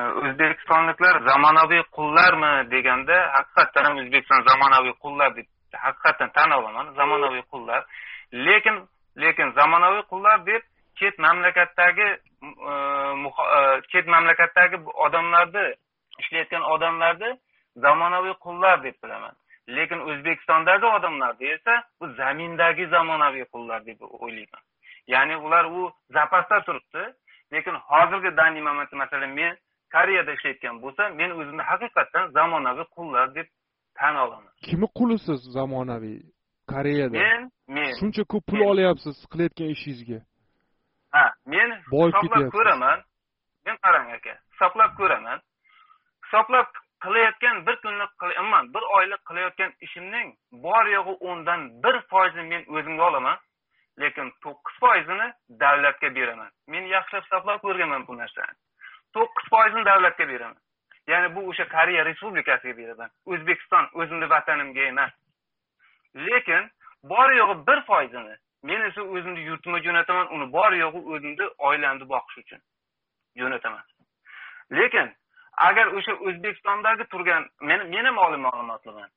o'zbekistonliklar zamonaviy qullarmi deganda, haqiqatdan ham O'zbekiston zamonaviy qullar deb haqiqatan tan olaman, zamonaviy qullar. Lekin zamonaviy qullar deb chet mamlakatdagi odamlarni, ishlayotgan odamlarni zamonaviy qullar deb bilaman. Lekin O'zbekistondagi odamlarni esa bu zamindagi zamonaviy qullar deb o'ylayman. Ya'ni ular u zapasda turibdi, lekin hozirgi dangi momentda masalan men Koreyada ishlayotgan bo'lsa, men o'zimni haqiqatan zamonaviy qullar deb tan olaman. Kimni qulisiz zamonaviy Koreyada? Men shuncha ko'p pul olyapsiz qilayotgan ishingizga. Men hisoblab ko'raman. Men qarang aka, hisoblab ko'raman. Hisoblab qilayotgan bir kunlik qilaman, bir oylik qilayotgan ishimning bor yo'g'i 10dan 1% men o'zimga olaman, lekin 9%ni davlatga beraman. Men yaxshilab hisoblab ko'rganman bu narsani. 9%ni davlatga beraman. Ya'ni bu o'sha Koreya Respublikasiga beraman. O'zbekiston o'zimning vatanimga emas. Lekin bor yo'g'i 1%ni men esa o'zimning yurtimga jo'nataman, uni bor yo'g'i o'zimning oilamni boqish uchun jo'nataman. Lekin agar o'sha O'zbekistondagi turgan men ham oliy ma'lumotliman.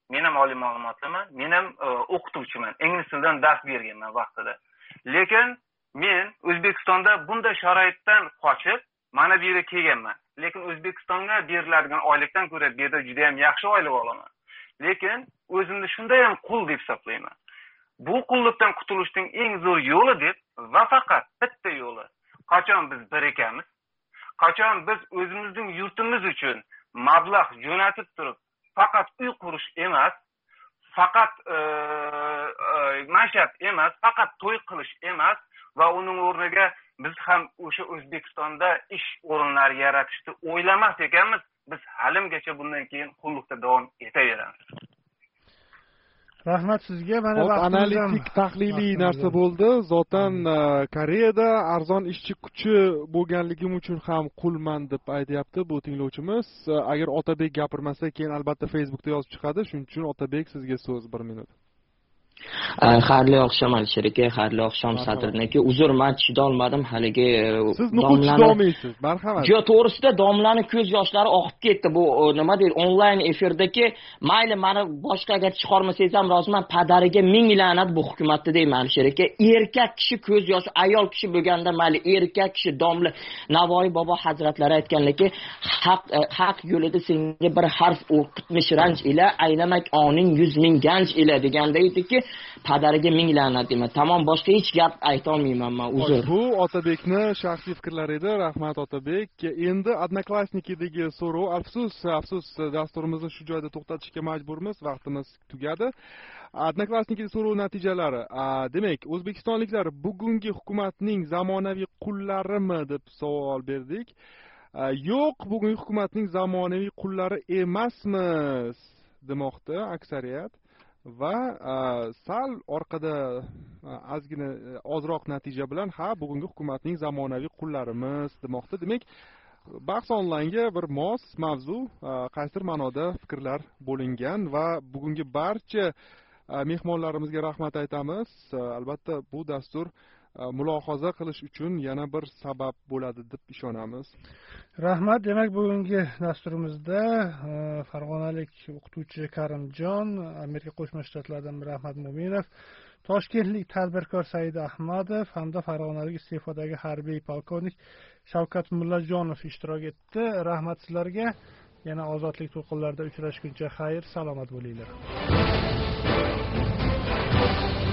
Men ham o'qituvchiman. Ingliz tilidan dars berganman vaqtida. Lekin men O'zbekistonda bunday sharoitdan qochib, mana bu yerga kelganman. Lekin O'zbekistonga beriladigan oylikdan ko'ra bu yerda juda ham yaxshi oylik olaman. Lekin o'zimni shunday ham qul deb hisoblayman. Bu qullikdan qutulishning eng zo'r yo'li deb va faqat bitta yo'li. Qachon biz birikamiz, qachon biz o'zimizning yurtimiz uchun mablag' jo'natib turib, faqat uy qurish emas, faqat mashat emas, faqat to'y qilish emas va uning o'rniga biz ham o'sha O'zbekistonda ish o'rinlari yaratishni o'ylamas ekanmiz, biz halimgacha bundan keyin qullikda davom etaveramiz. Rahmat sizga. Mana analitik tahliliy narsa bo'ldi. Zotan Koreyada arzon ishchi kuchi bo'lganligim uchun ham qulman deb aytayapti bu tinglovchimiz. Agar Otabek gapirmasa, keyin albatta Facebookda yozib chiqadi. Shuning uchun Otabek sizga so'z 1 minut. Xayrli oqshom Alisher aka, xayrli oqshom Sadrniki. Uzr, men chidolmadim haligi siz nuqul chidamaysiz, marhamat. Jo, to'g'risida domlani ko'z yoshlari oqib ketdi. Bu nima deydi, onlayn efirdagi mayli meni boshqaga chiqarmasangiz ham roziman, padariga ming la'nat bu hukumatda deyman Alisher aka. Erkak kishi ko'z yoshi, ayol kishi bo'lganda mayli erkak kishi domla Navoiy bobo hazratlari aytganligi haq yo'lida senga bir harf o'qitmish ranj ila aynamak oning 100 ming ganj ila deganda ediki, padariga ming la'nat deyman. Tamom, boshqa hech gap ayta olmayman men, uzr. Bu Otabekni shaxsiy fikrlari edi. Rahmat Otabek. Endi Odnoklassnikidagi so'rov, afsus dasturimizni shu joyda to'xtatishga majburmiz, vaqtimiz tugadi. Odnoklassnikidagi so'rov natijalari. Demak, o'zbekistonliklar bugungi hukumatning zamonaviy qullarimi deb savol berdik. Yo'q, bugungi hukumatning zamonaviy qullari emasmiz demoqda aksariyat. Va sal orqada ozgina ozroq natija bilan bugungi hukumatning zamonaviy qullarimiz demoqda. Demak, bahs onlaynga bir mos mavzu, qaysidir ma'noda fikrlar bo'lingan va bugungi barcha mehmonlarimizga rahmat aytamiz. Albatta bu dastur mulohaza qilish uchun yana bir sabab bo'ladi deb ishonamiz. Rahmat. Demak, bugungi dasturimizda farg'onalik o'qituvchi Karimjon, Amerika Qo'shma Shtatlaridan Rahmat Mo'minov, toshkentlik tadbirkor Said Ahmadov hamda farg'onalik iste'fodagi harbiy polkovnik Shavkat Mullajonov ishtirok etdi. Rahmat sizlarga. Yana ozodlik to'lqinlarida uchrashguncha xayr, salomat bo'linglar.